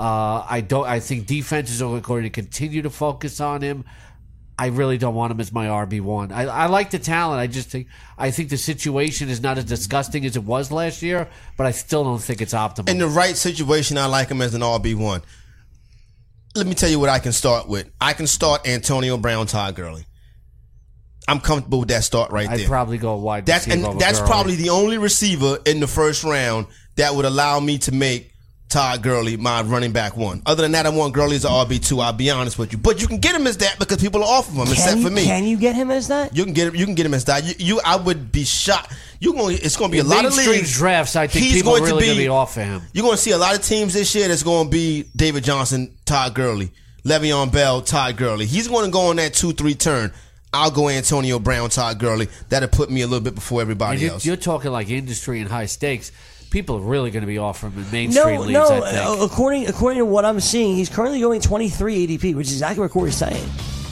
I think defenses are going to continue to focus on him. I really don't want him as my RB1. I like the talent. I think the situation is not as disgusting as it was last year, but I still don't think it's optimal. In the right situation, I like him as an RB1. Let me tell you what I can start with. I can start Antonio Brown, Todd Gurley. I'm comfortable with that start right there. I'd probably go wide receiver. That's probably the only receiver in the first round that would allow me to make Todd Gurley my running back 1. Other than that, I want Gurley as an RB2. I'll be honest with you, but you can get him as that because people are off of him. Except for me, can you get him as that? You can get him as that. I would be shocked. It's going to be a lot of leagues drafts. I think people are really going to be off of him. You're going to see a lot of teams this year that's going to be David Johnson, Todd Gurley, Le'Veon Bell, Todd Gurley. He's going to go on that 2-3 turn. I'll go Antonio Brown, Todd Gurley. That'll put me a little bit before everybody else. You're talking like industry and high stakes. People are really going to be off from the mainstream leagues, I think. According to what I'm seeing, he's currently going 23 ADP, which is exactly what Corey's saying.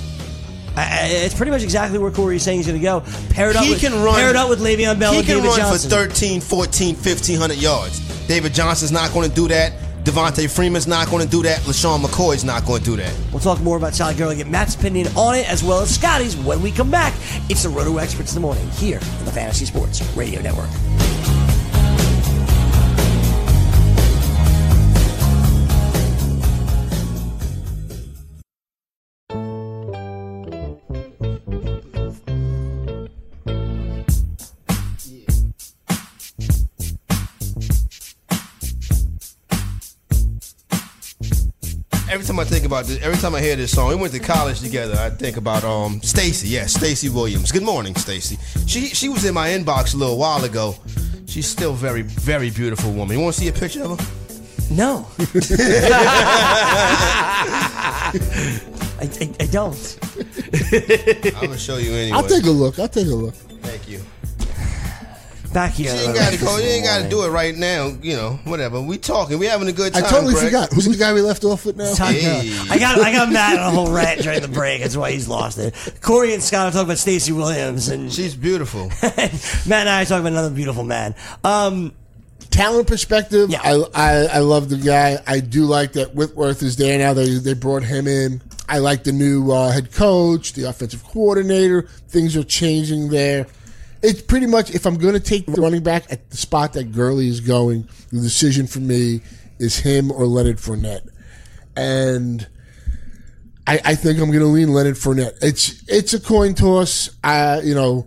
It's pretty much exactly where Corey's saying he's going to go. Paired up with Le'Veon Bell and David Johnson. He can run for 13, 14, 1,500 yards. David Johnson's not going to do that. Devontae Freeman's not going to do that. LaShawn McCoy's not going to do that. We'll talk more about Todd Gurley, get Matt's opinion on it, as well as Scotty's when we come back. It's the Roto Experts in the Morning here on the Fantasy Sports Radio Network. Every time I think about this, every time I hear this song, we went to college together. I think about Stacey. Yes, Stacey Williams. Good morning, Stacey. She was in my inbox a little while ago. She's still a very, very beautiful woman. You want to see a picture of her? No. I don't. I'm gonna show you anyway. I'll take a look. Thank you. Back here. You ain't gotta go. You ain't gotta do it right now. You know, whatever. We talking. We having a good time. I totally Greg. forgot. Who's the guy we left off with now? Hey. I got mad at a whole rant during the break. That's why he's lost it. Corey and Scott are talking about Stacey Williams, and she's beautiful. Matt and I are talking about another beautiful man. Talent perspective, yeah. I love the guy. I do like that Whitworth is there now. They brought him in. I like the new head coach, the offensive coordinator. Things are changing there. It's pretty much, if I'm going to take the running back at the spot that Gurley is going, the decision for me is him or Leonard Fournette. And I think I'm going to lean Leonard Fournette. It's a coin toss. I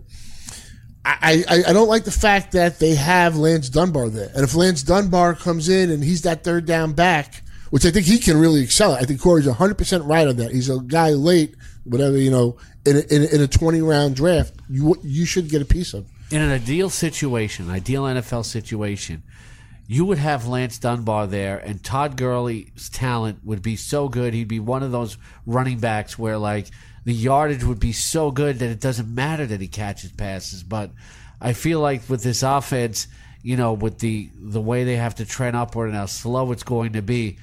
don't like the fact that they have Lance Dunbar there. And if Lance Dunbar comes in and he's that third down back, which I think he can really excel at. I think Corey's 100% right on that. He's a guy late, whatever, in a 20-round draft, you should get a piece of. In an ideal situation, ideal NFL situation, you would have Lance Dunbar there, and Todd Gurley's talent would be so good. He'd be one of those running backs where, like, the yardage would be so good that it doesn't matter that he catches passes. But I feel like with this offense, with the way they have to trend upward and how slow it's going to be,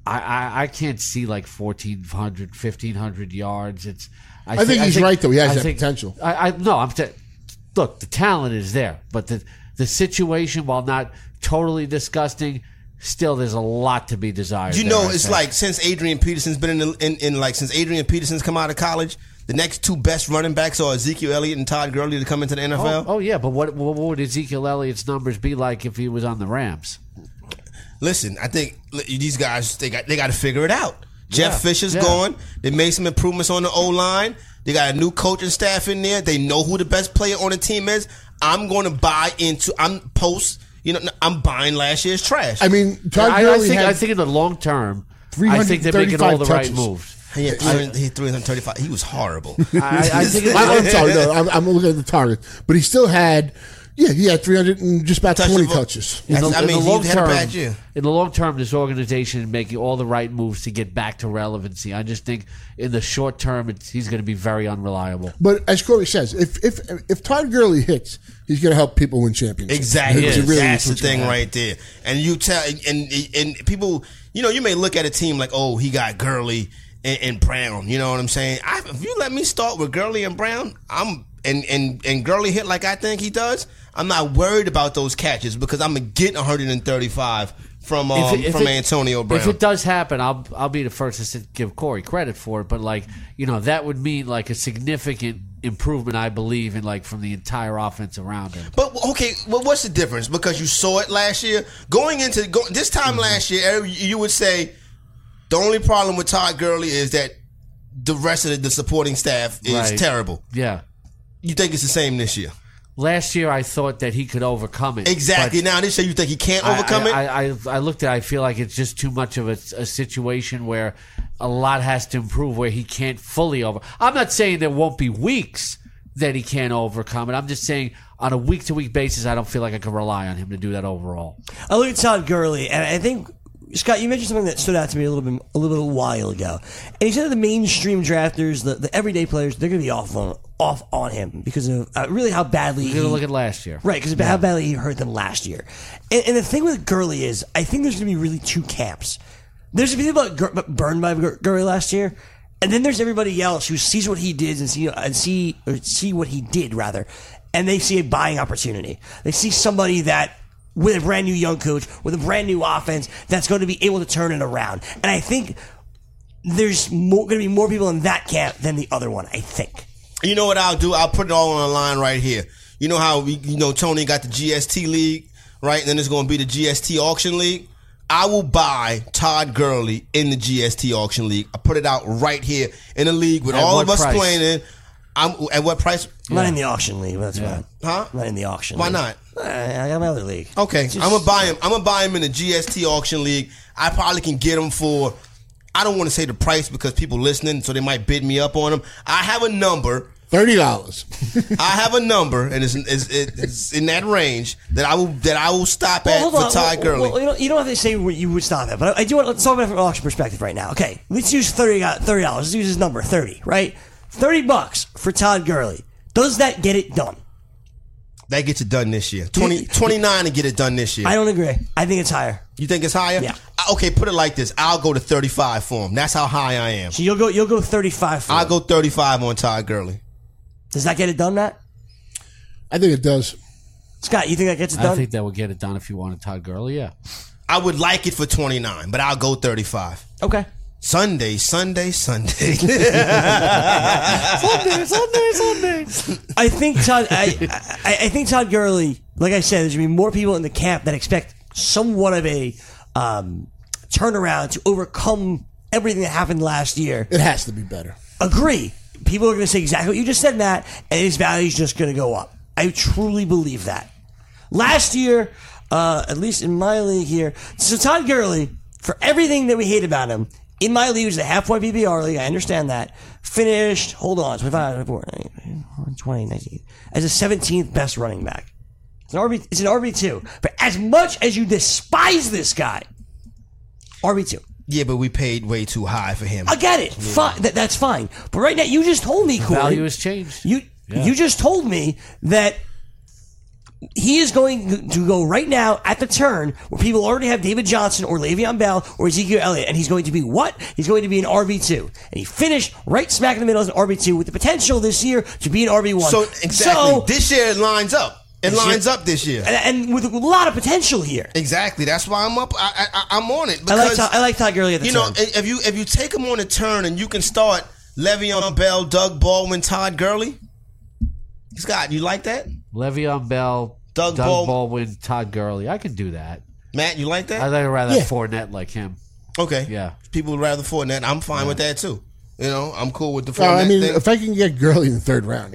I can't see like 1,400, 1,500 yards. I think he's right, though. He has that potential. Look, the talent is there, but the situation, while not totally disgusting, still there's a lot to be desired. It's like since Adrian Peterson's been since Adrian Peterson's come out of college, the next two best running backs are Ezekiel Elliott and Todd Gurley to come into the NFL. Oh yeah, but what would Ezekiel Elliott's numbers be like if he was on the Rams? Listen, I think these guys they got to figure it out. Jeff Fisher's gone. They made some improvements on the O-line. They got a new coaching staff in there. They know who the best player on the team is. I'm going to buy into. I'm buying last year's trash. I mean, Todd Gurley I think in the long term, I think they're making all the right moves. He had 335. He was horrible. I'm sorry. No, I'm looking at the target, but he still had. Yeah, he had 300 and just about 20 touches. In the long had a bad year. In the long term, this organization is making all the right moves to get back to relevancy. I just think in the short term, he's going to be very unreliable. But as Corey says, if Todd Gurley hits, he's going to help people win championships. Exactly. That's the thing right there. And you tell and people, you may look at a team like, oh, he got Gurley and Brown. You know what I'm saying? If you let me start with Gurley and Brown, and Gurley hit like I think he does, I'm not worried about those catches because I'm gonna get 135 from Antonio Brown. If it does happen, I'll be the first to give Corey credit for it. But that would mean like a significant improvement, I believe, in from the entire offense around him. But okay, well, what's the difference? Because you saw it last year. Going into this time last year, you would say the only problem with Todd Gurley is that the rest of the supporting staff is terrible. Yeah. You think it's the same this year? Last year, I thought that he could overcome it. Exactly. Now this year, you think he can't overcome it? I looked at it. I feel like it's just too much of a situation where a lot has to improve where he can't fully I'm not saying there won't be weeks that he can't overcome it. I'm just saying on a week-to-week basis, I don't feel like I can rely on him to do that overall. I look at Todd Gurley, and I think, Scott, you mentioned something that stood out to me a little while ago. And he said that the mainstream drafters, the everyday players, they're going to be off on him because of really how badly You're going to look at last year. Right, because of how badly he hurt them last year. And the thing with Gurley is, I think there's going to be really two camps. There's the people that burned by Gurley last year, and then there's everybody else who sees what he did and see what he did, rather, and they see a buying opportunity. They see somebody that, with a brand new young coach, with a brand new offense, that's going to be able to turn it around. And I think there's going to be more people in that camp than the other one, I think. You know what I'll do? I'll put it all on the line right here. You know how Tony got the GST League, right? And then it's going to be the GST Auction League. I will buy Todd Gurley in the GST Auction League. I put it out right here in the league with all of us playing in. At what price? Not in the auction league. That's right. Huh? Not in the auction. Why league. not? I got my other league. Okay, I'm gonna buy him. I'm gonna buy him in the GST Auction League. I probably can get him for. I don't want to say the price because people listening, so they might bid me up on him. I have a number. $30. I have a number, and it's in that range that I will stop at for Todd Gurley. Well, you don't have to say what you would stop at, but I do want. Let's talk about it from an auction perspective right now. Okay, let's use $30. Let's use his number, 30. Right, $30 for Todd Gurley. Does that get it done? That gets it done this year. 29 to get it done this year. I don't agree. I think it's higher. You think it's higher? Yeah. Okay, put it like this. I'll go to 35 for him. That's how high I am. So you'll go 35 for him. I'll go 35 on Todd Gurley. Does that get it done, Matt? I think it does. Scott, you think that gets it done? I think that would get it done if you wanted Todd Gurley, yeah. I would like it for 29, but I'll go 35. Okay. Sunday. Sunday. I think Todd Gurley, like I said, there's going to be more people in the camp that expect somewhat of a turnaround to overcome everything that happened last year. It has to be better. Agree. People are going to say exactly what you just said, Matt, and his value is just going to go up. I truly believe that. Last year, at least in my league here, so Todd Gurley for everything that we hate about him, in my league, which is a half-point PPR league, I understand that, finished, hold on, 25, 24, 20, 19, as a 17th best running back. It's an RB2. But as much as you despise this guy, RB2. Yeah, but we paid way too high for him. I get it. Fine. That's fine. But right now, you just told me, Corey. Value has changed. You just told me that he is going to go right now at the turn where people already have David Johnson or Le'Veon Bell or Ezekiel Elliott, and he's going to be what? He's going to be an RB2. And he finished right smack in the middle as an RB2 with the potential this year to be an RB1. So, exactly. This year it lines up. It lines up this year. And with a lot of potential here. Exactly. That's why I'm up. I'm on it. Because, I like Todd Gurley at the turn. If you take him on a turn and you can start Le'Veon Bell, Doug Baldwin, Todd Gurley, Scott, you like that? Le'Veon Bell, Doug Baldwin, Todd Gurley. I can do that. Matt, you like that? I'd rather Fournette like him. Okay. Yeah. People would rather Fournette. I'm fine with that too. I'm cool with the Fournette thing. If I can get Gurley in the third round,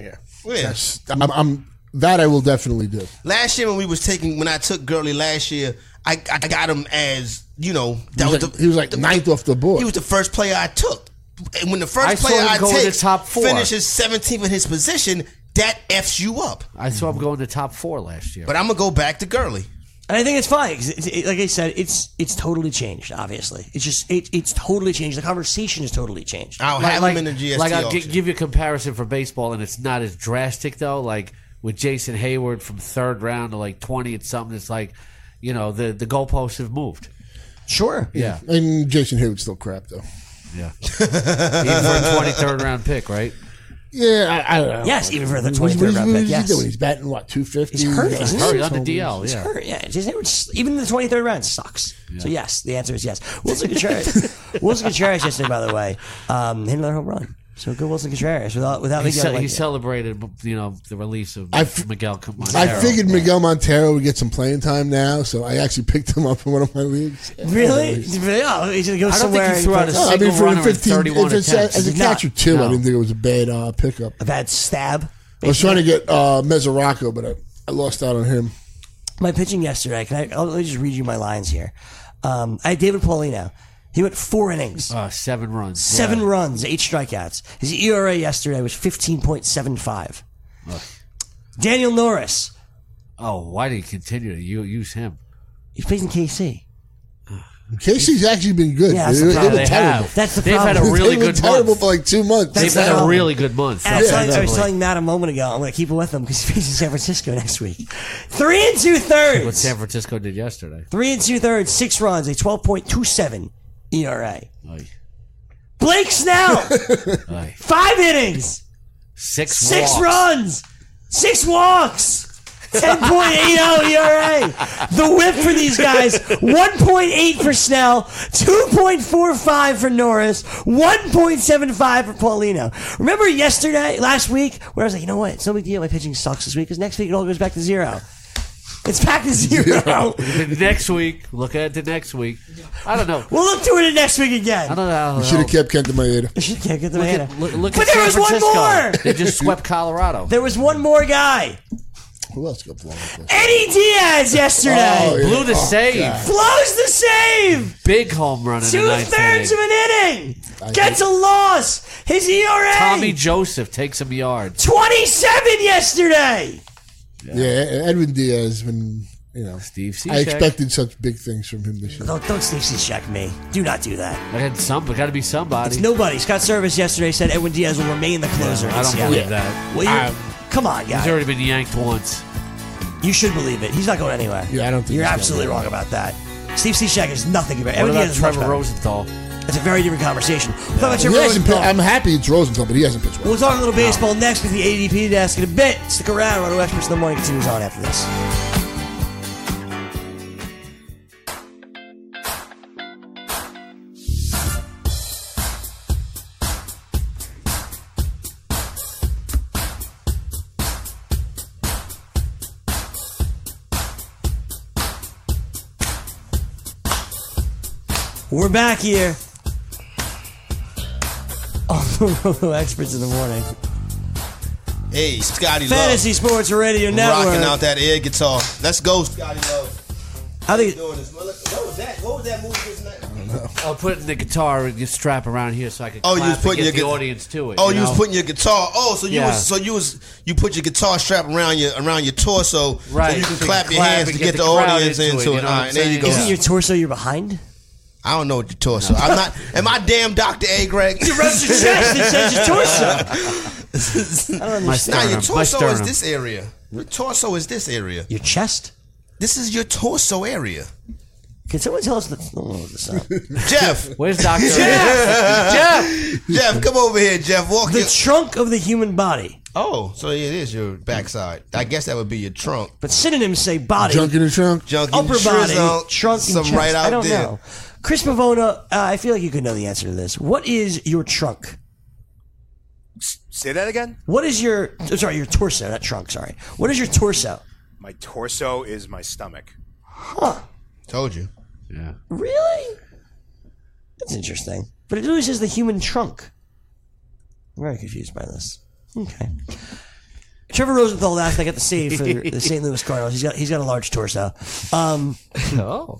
that I will definitely do. Last year when I took Gurley last year, I got him as, he was like ninth off the board. He was the first player I took. And when the first player I take finishes 17th in his position, that F's you up. I saw him go in the top 4 last year. But I'm going to go back to Gurley. And I think it's fine. Like I said, it's totally changed, obviously. It's just, it's totally changed. The conversation has totally changed. I'll have him in the GST I'll auction. give you a comparison for baseball, and it's not as drastic, though. Like, with Jason Hayward from third round to like 20 and something, it's like, the goalposts have moved. Sure. Yeah. And Jason Hayward's still crap, though. Yeah. Even for a 23rd round pick, right? Yeah, I don't know. Yes, even for the 23rd round pick, yes. He's batting, 250? He's hurt. He's hurt on the DL, He's hurt, yeah. Jason Hayward, even the 23rd round sucks. Yeah. So, yes, the answer is yes. Wilson Contreras yesterday, by the way, hit another home run. So good Wilson Contreras without Miguel. He celebrated, the release of Miguel Montero. I figured Miguel Montero would get some playing time now, so I actually picked him up in one of my leagues. Really? He's gonna go somewhere. I don't think he threw out a single runner in 31 attempts. As a catcher too, I didn't think it was a bad pickup. A bad stab. Basically. I was trying to get Mesoraco, but I lost out on him. My pitching yesterday. Let me just read you my lines here. I had David Paulino. He went 4 innings. 7 runs. 7 runs, 8 strikeouts. His ERA yesterday was 15.75. Daniel Norris. Oh, why did he continue to use him? He plays in KC. KC's actually been good. Yeah, they terrible. have. That's the They've problem. had a really They've been good terrible month. for like 2 months. They've had a really good month. And I was telling Matt a moment ago, I'm going to keep it with him because he's facing San Francisco next week. 3 2/3. What San Francisco did yesterday. 3 2/3, 6 runs, a 12.27 ERA. Oy. Blake Snell. 5 innings. 6 walks. runs. 6 walks. 10.80 ERA. The whip for these guys, 1.8 for Snell, 2.45 for Norris, 1.75 for Paulino. Remember last week, where I was like, you know what? It's no big deal. My pitching sucks this week because next week it all goes back to 0. It's back to 0. Next week, look at it next week. I don't know. We'll look to it next week again. I don't know. You should have kept Kenta Maeda. You should have kept Kenta Maeda. Look But at there was San one Francisco. more. They just swept Colorado. There was one more guy. Who else got blown up? Eddie Diaz yesterday. Oh, yeah. Blew the save. God. Flows the save. Big home run in the 9th Two-thirds of inning. an inning. Gets a loss. His ERA. Tommy Joseph takes some yards. 27 yesterday. Yeah, Edwin Diaz been, Steve Cishek. I expected such big things from him this year. Don't Steve Cishek me. Do not do that. It got to be somebody. It's nobody. Scott Service yesterday said Edwin Diaz will remain the closer. I don't believe that. Well, come on, He's guy. already been yanked once. You should believe it. He's not going anywhere. Yeah, I don't think You're he's absolutely going wrong about that. Steve Cishek is nothing about What Edwin about Diaz is much Trevor better. Rosenthal? That's a very different conversation. We'll talk about He Trevor hasn't Rosenthal. I'm happy it's Rosenthal, but he hasn't pitched well. We'll talk a little baseball next with the ADP desk in a bit. Stick around. Roto Experts in the Morning continues on after this. We're back here. Roto Experts in the Morning. Hey, Scotty Fantasy Sports Radio Love. Network. Rocking out that air guitar. Let's go, Scotty Love. I think Doing this. What was that? What was that movie just now? No. I'll put the guitar and just strap around here so I can Oh, you clap was putting and get your the gu- audience to it. Oh, you you was know? putting your guitar. Oh, so you Yeah. you put your guitar strap around your torso, Right, so you can so you clap can your clap hands and to get get the the crowd audience into it, into you it. know All what right, I'm there you saying? go. Isn't your torso your behind? I don't know what your torso. I'm not. Am I damn Dr. A. Greg? You rubs your chest and says your torso. I don't My understand. Nah, your sternum. My torso is sternum. this area. Your torso is this area. Your chest? This is your torso area. Can someone tell us this up? Jeff, Where's Dr. Jeff? Jeff, come over here, Jeff. Walk The your. trunk of the human body. Oh, so it is your backside. I guess that would be your trunk. But synonyms say body, Junk in the trunk. Junk in upper the body, drizzle, trunk, and some chest. right out I don't there. know. Chris Pavona, I feel like you could know the answer to this. What is your trunk? Say that again? What is your your torso, not trunk, sorry. What is your torso? My torso is my stomach. Told you. Yeah. Really? That's interesting. But it always says the human trunk. I'm very confused by this. Okay. Trevor Rosenthal last night got the save for the St. Louis Cardinals. He's got a large torso. Oh.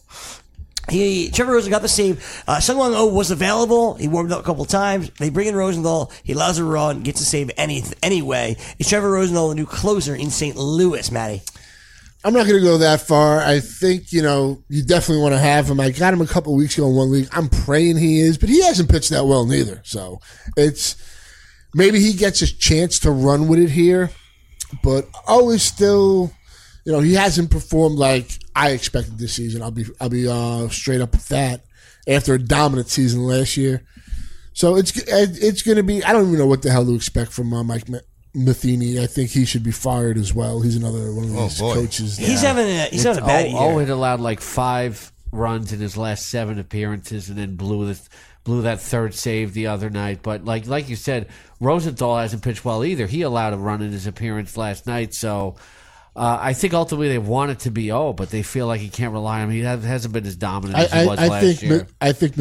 Trevor Rosenthal got the save. Sung Wang Oh was available. He warmed up a couple times. They bring in Rosenthal. He allows a run, gets a save anyway. Is Trevor Rosenthal the new closer in St. Louis, Matty? I'm not going to go that far. I think, you definitely want to have him. I got him a couple of weeks ago in one league. I'm praying he is, but he hasn't pitched that well neither. So it's maybe he gets a chance to run with it here, but always still, he hasn't performed like I expected this season. I'll be straight up with that after a dominant season last year. So it's going to be, I don't even know what the hell to expect from Mike Matheny. I think he should be fired as well. He's another one of these coaches. He's having a bad year. Oh, it allowed like 5 runs in his last 7 appearances, and then blew that third save the other night. But like you said, Rosenthal hasn't pitched well either. He allowed a run in his appearance last night. So I think ultimately they want it to be but they feel like he can't rely on him. He hasn't been as dominant as he was last year. I think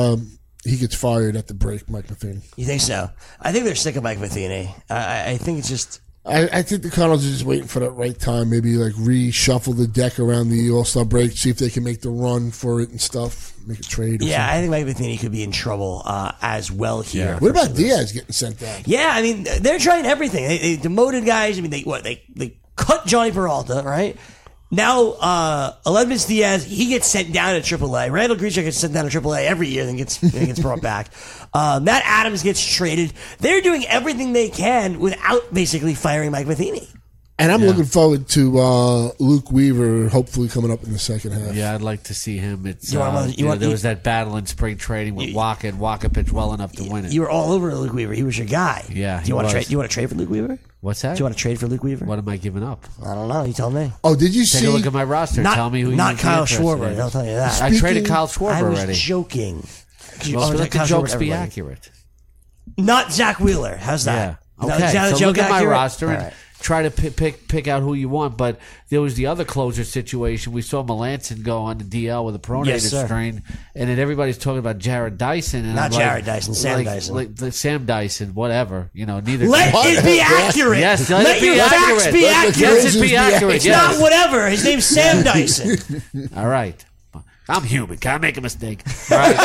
he gets fired at the break, Mike Matheny. You think so? I think they're sick of Mike Matheny. I think it's just... I think the Cardinals are just waiting for that right time. Maybe reshuffle the deck around the All-Star break, see if they can make the run for it and stuff, make a trade. Yeah, I think Mike Matheny could be in trouble as well here. Yeah. What about Diaz getting sent down? Yeah, I mean, they're trying everything. They demoted guys. I mean, they cut Johnny Peralta, right? Now, Aledmys Diaz, he gets sent down to AAA. Randall Grichuk gets sent down to AAA every year, then gets brought back. Matt Adams gets traded. They're doing everything they can without basically firing Mike Matheny. And I'm looking forward to Luke Weaver hopefully coming up in the second half. Yeah, I'd like to see him. It's there was that battle in spring training with Waka, and Waka pitched well enough to win it. You were all over Luke Weaver. He was your guy. Yeah, Do you want to trade? Do you want to trade for Luke Weaver? What's that? Do you want to trade for Luke Weaver? What am I giving up? I don't know. You tell me. Oh, did you Take see? a look at my roster. Tell me who not you'd be Kyle interested Schwarber. in. I'll tell you that. I traded Kyle Schwarber I was already. joking. Well, let the Kyle jokes Schwarber, be everybody. accurate. Not Zach Wheeler. How's that? Yeah. No, Okay. is that a So joke look at my accurate? roster and All right. try to pick out who you want. But there was the other closer situation. We saw Melanson go on the DL with a pronated Yes, sir. strain, and then everybody's talking about Jared Dyson. And Not I'm Jared Dyson, Sam Dyson. Like Sam Dyson, whatever. Neither. Let it be accurate. Yes, let it be your facts accurate. be Let the accurate. Yes, it be accurate. It's Yes. not whatever. His name's Sam Dyson. All right. I'm human. Can I make a mistake? All right.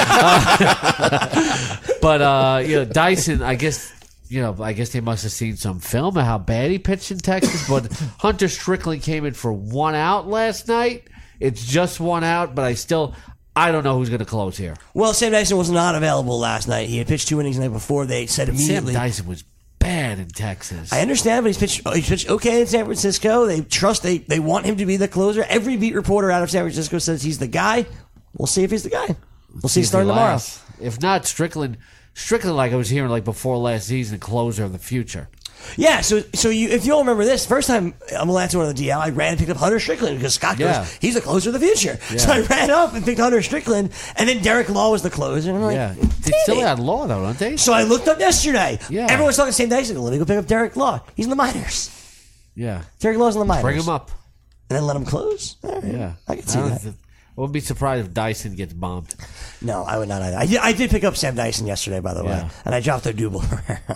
But Dyson, I guess they must have seen some film of how bad he pitched in Texas. But Hunter Strickland came in for 1 out last night. It's just 1 out, but I don't know who's going to close here. Well, Sam Dyson was not available last night. He had pitched 2 innings the night before. They said Sam immediately. Dyson was bad in Texas. I understand, but he pitched okay in San Francisco. They want him to be the closer. Every beat reporter out of San Francisco says he's the guy. We'll see if he's the guy. We'll see starting tomorrow. If not, Strickland, like I was hearing like before last season, closer of the future. Yeah, so if you all remember this, first time Melanson went on the DL, I ran and picked up Hunter Strickland because Scott goes, he's the closer of the future. Yeah. So I ran up and picked Hunter Strickland, and then Derek Law was the closer. And I'm like, Yeah, they still got Law though, don't they? So I looked up yesterday. Yeah. Everyone's talking Sam Dyson. Let me go pick up Derek Law. He's in the minors. Yeah, Derek Law's in the minors. bring him up. And then let him close. All right. Yeah, I can see that. I wouldn't be surprised if Dyson gets bombed. No, I would not either. I did pick up Sam Dyson yesterday, by the way, Yeah. and I dropped a double.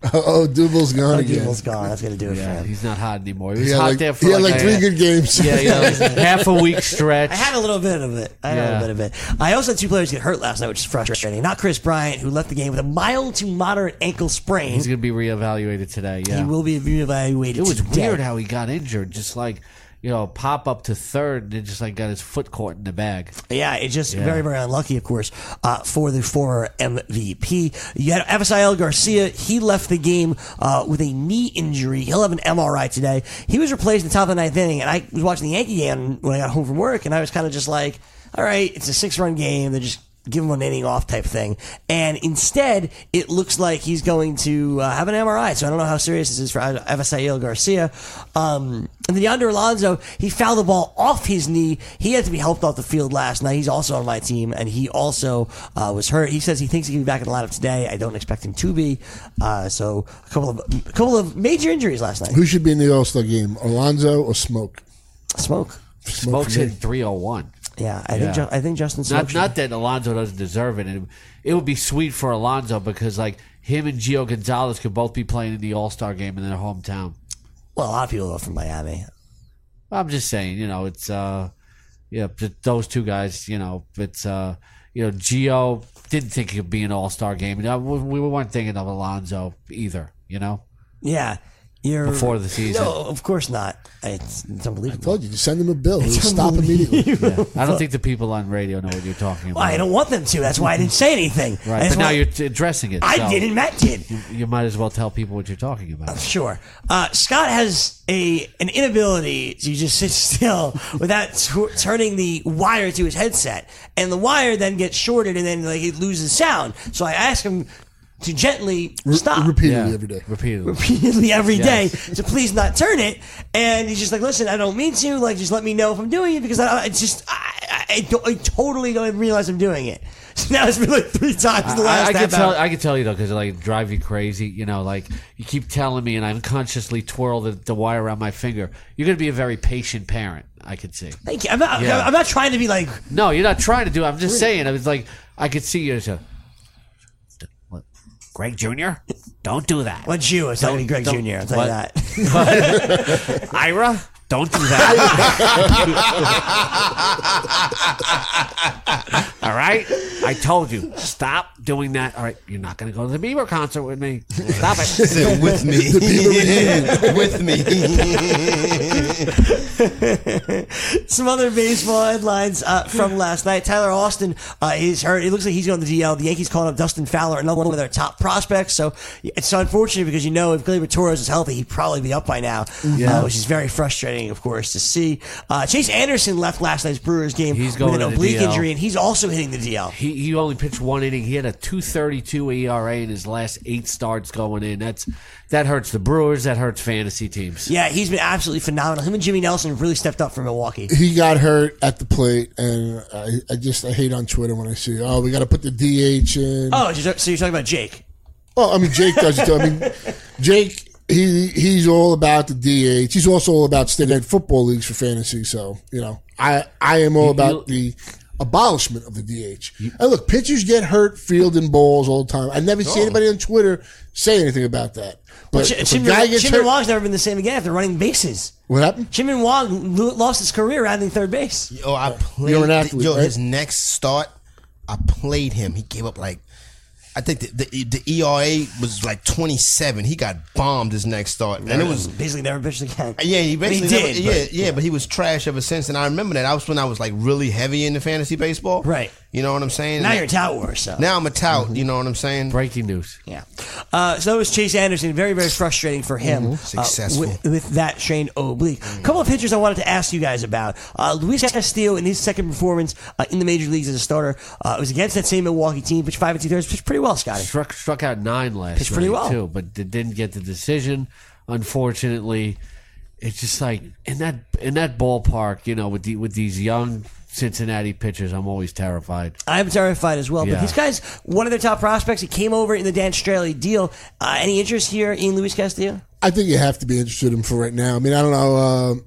Oh, Duval's gone again. Duval's gone. That's going to do it for Yeah, him. he's not hot anymore. He was He had hot like, there for he had like 3 good games. Yeah, half a week stretch. I had a little bit of it. I also had 2 players get hurt last night, which is frustrating. Not Chris Bryant, who left the game with a mild to moderate ankle sprain. He's going to be reevaluated today. Yeah, He will be reevaluated. It was today. weird how he got injured. Just like, pop up to third and then just like got his foot caught in the bag. Yeah, it's just very, very unlucky, of course, for the former MVP. You had Avisail Garcia. He left the game with a knee injury. He'll have an MRI today. He was replaced in the top of the 9th inning, and I was watching the Yankee game when I got home from work, and I was kind of just like, all right, it's a 6-run game. They're just give him an inning off type thing. And instead, it looks like he's going to have an MRI. So I don't know how serious this is for Avisail Garcia. And then Yonder Alonso, he fouled the ball off his knee. He had to be helped off the field last night. He's also on my team, and he also was hurt. He says he thinks he can be back in the lineup today. I don't expect him to be. So a couple of major injuries last night. Who should be in the All-Star game, Alonso or Smoke? Smoke. Smoke's hit 301. Yeah, I think Justin Smoke. Not that Alonso doesn't deserve it. It would be sweet for Alonso because like him and Gio Gonzalez could both be playing in the All-Star game in their hometown. Well, a lot of people are from Miami. I'm just saying, it's those 2 guys. It's Gio didn't think he could be an All-Star game. We weren't thinking of Alonso either. Yeah. Before the season. No, of course not. It's unbelievable. I told you, just send them a bill. He'll stop immediately. I don't think the people on radio know what you're talking about. Well, I don't want them to. That's why I didn't say anything. Right, but now you're addressing it. I didn't. Matt did. You might as well tell people what you're talking about. Sure. Scott has an inability to just sit still without turning the wire to his headset, and the wire then gets shorted, and then he loses sound. So I ask him to gently stop. Repeatedly every day. Repeatedly every day to please not turn it. And he's just like, listen, I don't mean to. Just let me know if I'm doing it because I totally don't even realize I'm doing it. So now it's been 3 times in the last half hour. I can tell you though, because it drive you crazy. You keep telling me, and I unconsciously twirl the wire around my finger. You're going to be a very patient parent. I could see. Thank you. I'm not trying to be like. No, you're not trying to do it. I'm just saying. It's like I could see you. Greg Jr., don't do that. What's you? It's not going to be Greg Jr. I'll tell you that. Ira, don't do that. All right? I told you. Stop doing that. All right, you're not going to go to the Bieber concert with me. Stop it. With me. With me. Some other baseball headlines from last night. Tyler Austin is hurt. It looks like he's going to the DL. The Yankees calling up Dustin Fowler, another one of their top prospects. So it's unfortunate because if Gleyber Torres is healthy, he'd probably be up by now, which is very frustrating, of course, to see. Chase Anderson left last night's Brewers game with an oblique injury, and he's also hitting the DL. He only pitched 1 inning. He had a 2.32 ERA in his last 8 starts going in. That hurts the Brewers. That hurts fantasy teams. Yeah, he's been absolutely phenomenal. Him and Jimmy Nelson have really stepped up for Milwaukee. He got hurt at the plate, and I hate on Twitter when I see, we got to put the DH in. Oh, so you're talking about Jake? Well, I mean, Jake does it too. I mean, Jake, he's all about the DH. He's also all about staying in football leagues for fantasy. So, I am all about the abolishment of the DH. And look, pitchers get hurt fielding balls all the time. I never see anybody on Twitter say anything about that. But if a guy gets hurt, Wong's never been the same again after running bases. What happened? Chimmin Wong lost his career rounding third base. I played. You're an athlete, right? His next start, I played him. He gave up I think the ERA was 27. He got bombed his next start, and it was basically never pitched again. Yeah, he basically did. but he was trash ever since. And I remember that. I was when I was really heavy into fantasy baseball. Right. You know what I'm saying? Now you're a tout war, so. Now I'm a tout. You know what I'm saying? Breaking news. Yeah. So that was Chase Anderson. Very, very frustrating for him. Successful. With that strained oblique. A couple of pitchers I wanted to ask you guys about. Luis Castillo in his second performance in the major leagues as a starter. It was against that same Milwaukee team. Pitched 5 2/3. Pitched pretty well, Scotty. Struck out 9 last Pitched pretty night, well. too, but didn't get the decision. Unfortunately, it's just in that ballpark, with these young Cincinnati pitchers, I'm always terrified. I'm terrified as well. Yeah. But these guys, one of their top prospects, he came over in the Dan Straley deal. Any interest here in Luis Castillo? I think you have to be interested in him for right now. I mean, I don't know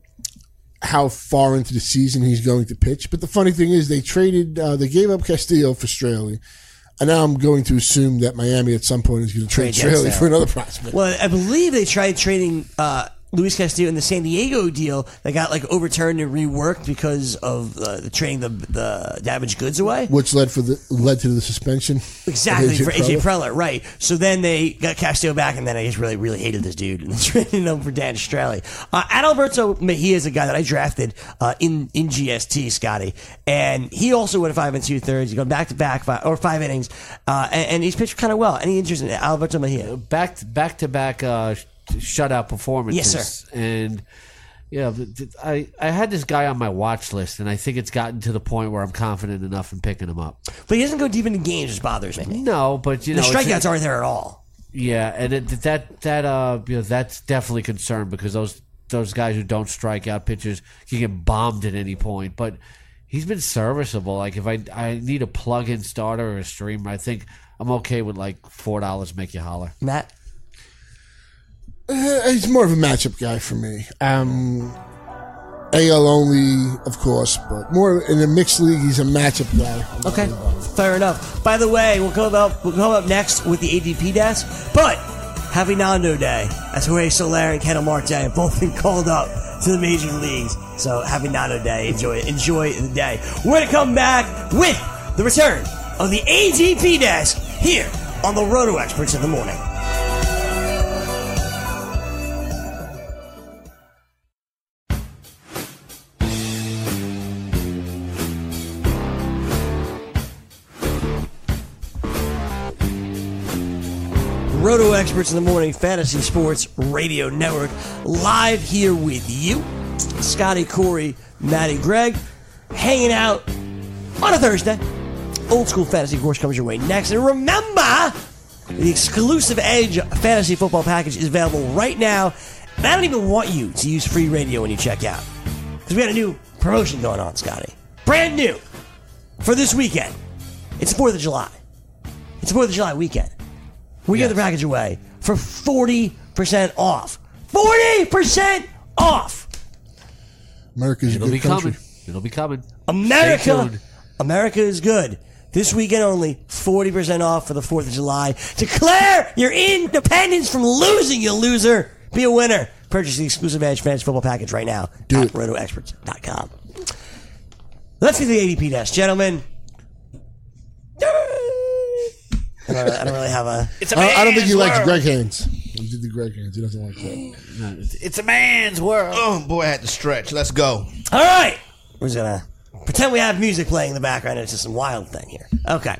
how far into the season he's going to pitch, but the funny thing is they gave up Castillo for Straley. And now I'm going to assume that Miami at some point is going to trade Straley for another prospect. Well, I believe they tried trading Luis Castillo in the San Diego deal that got overturned and reworked because of the trading the damaged goods away, which led to the suspension. Exactly, for AJ Preller, right? So then they got Castillo back, and then I just really hated this dude and traded him for Dan Straley. Adalberto Mejia is a guy that I drafted in GST, Scotty, and he also went 5 2/3. He gone back to back 5 innings, and he's pitched kind of well. Any interest in Adalberto Mejia? Back to back. Shutout performances. Yes, sir. And I had this guy on my watch list, and I think it's gotten to the point where I'm confident enough in picking him up. But he doesn't go deep into games, which bothers me. No, but the strikeouts aren't there at all. Yeah, and that's definitely concerned because those guys who don't strike out pitchers can get bombed at any point. But he's been serviceable. Like if I need a plug-in starter or a streamer, I think I'm okay with $4 make you holler. Matt. He's more of a matchup guy for me. AL only, of course, but more in a mixed league, he's a matchup guy. Okay, fair enough. By the way, we'll come up next with the ADP desk, but happy Nando Day, as Jorge Soler and Ketel Marte have both been called up to the major leagues. So happy Nando Day. Enjoy the day. We're going to come back with the return of the ADP desk here on the Roto Experts in the Morning. Roto Experts in the Morning, Fantasy Sports Radio Network, live here with you. Scotty, Corey, Matty, Greg, hanging out on a Thursday. Old School Fantasy, of course, comes your way next. And remember, the exclusive Edge Fantasy Football Package is available right now. And I don't even want you to use free radio when you check out, because we got a new promotion going on, Scotty. Brand new for this weekend. It's the 4th of July. It's the 4th of July weekend. We give the package away for 40% off. 40% off! America's a good country. It'll be coming. America is good. This weekend only, 40% off for the 4th of July. Declare your independence from losing, you loser. Be a winner. Purchase the exclusive Edge Fantasy Football Package right now at RotoExperts.com. Let's get to the ADP desk, gentlemen. I don't really have a... I don't think he likes Greg Haynes. He did the Greg Haynes. He doesn't like that. It's a man's world. Oh, boy, I had to stretch. Let's go. All right. We're just going to pretend we have music playing in the background. It's just some wild thing here. Okay.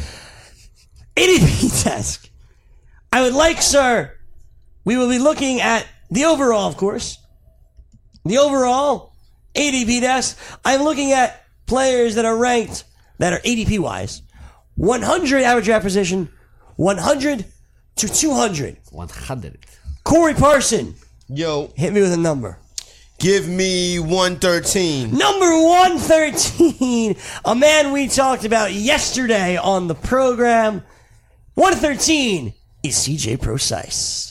ADP desk. I would like, sir, we will be looking at the overall, of course. The overall ADP desk. I'm looking at players that are ranked, that are ADP-wise, 100 average draft position, 100 to 200. 100. Corey Parson. Yo. Hit me with a number. Give me 113. Number 113. A man we talked about yesterday on the program. 113 is CJ Prosise.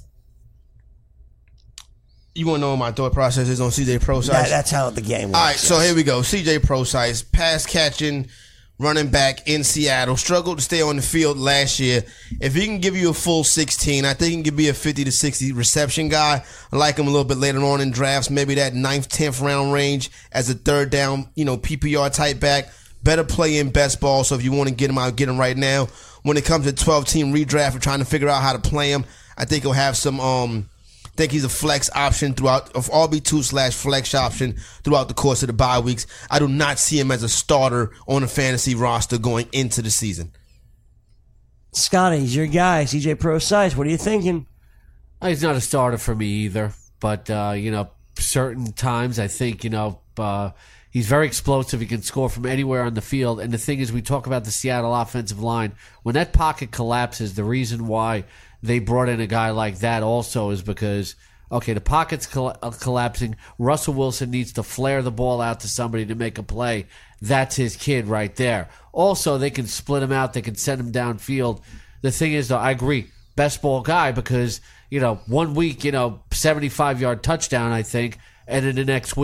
You want to know what my thought process is on CJ Prosise? That's how the game works. All right, so here we go. CJ Prosise, pass catching running back in Seattle, struggled to stay on the field last year. If he can give you a full 16, I think he can be a 50 to 60 reception guy. I like him a little bit later on in drafts, maybe that 9th, 10th round range as a third down, PPR type back. Better play in best ball, so if you want to get him out, get him right now. When it comes to 12-team redraft, we're trying to figure out how to play him. I think he'll have some I think he's a flex option throughout, of RB2/flex option throughout the course of the bye weeks. I do not see him as a starter on a fantasy roster going into the season. Scotty, he's your guy. CJ Prosise, what are you thinking? He's not a starter for me either. But, certain times I think, he's very explosive. He can score from anywhere on the field. And the thing is, we talk about the Seattle offensive line. When that pocket collapses, the reason why they brought in a guy like that also is because, the pocket's collapsing. Russell Wilson needs to flare the ball out to somebody to make a play. That's his kid right there. Also, they can split him out. They can send him downfield. The thing is, though, I agree, best ball guy because, 1 week, 75-yard touchdown, I think, and then the next week,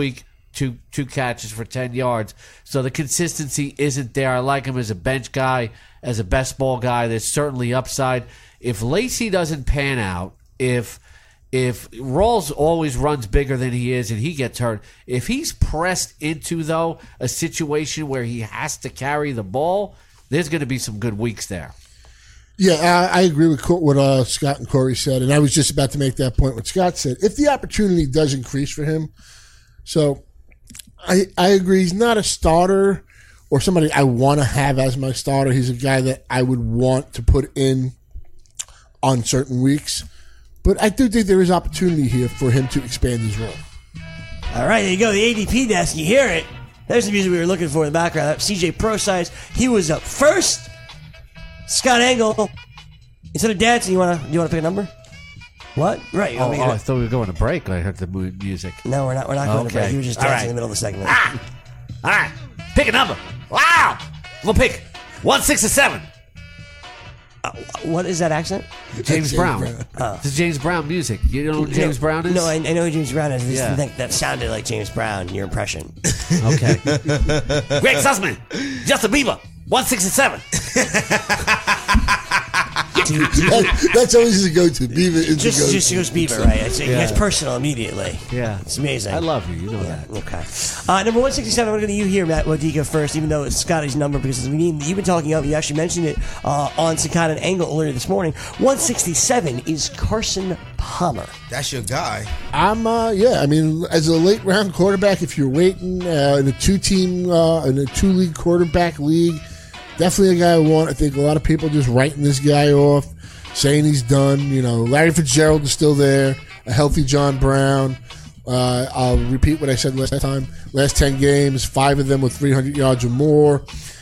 two catches for 10 yards. So the consistency isn't there. I like him as a bench guy, as a best ball guy. There's certainly upside. If Lacy doesn't pan out, if Rawls always runs bigger than he is and he gets hurt, if he's pressed into, though, a situation where he has to carry the ball, there's going to be some good weeks there. Yeah, I agree with what Scott and Corey said, and I was just about to make that point. What Scott said, if the opportunity does increase for him, so I agree. He's not a starter or somebody I want to have as my starter. He's a guy that I would want to put in on certain weeks, but I do think there is opportunity here for him to expand his role. All right, there you go. The ADP desk. You hear it. There's the music we were looking for in the background. That CJ ProScience. He was up first. Scott Engel. Instead of dancing, you want to pick a number? What? Right. I thought we were going to break. I heard the music. No, we're not. We're not going to break. You were just dancing in the middle of the segment. All right. Pick a number. Wow. We'll pick 167. What is that accent? James Brown. This is James Brown music. You know who James Brown is? No, I know who James Brown is. I think that sounded like James Brown, your impression. Okay. Greg Sussman. Justin Bieber. 167. That's always his go-to. Beaver just goes Beaver, right? He gets personal immediately. Yeah. It's amazing. I love you. You know that. Okay. Number 167, I'm going to you here, Matt Modica, first, even though it's Scotty's number, because you've been talking up. You actually mentioned it on Sakata and Angle earlier this morning. 167 is Carson Palmer. That's your guy. I mean, as a late round quarterback, if you're waiting in a two-league quarterback league, definitely a guy I want. I think a lot of people just writing this guy off, saying he's done. You know, Larry Fitzgerald is still there, a healthy John Brown. I'll repeat what I said last time. Last 10 games, 5 of them with 300 yards or more.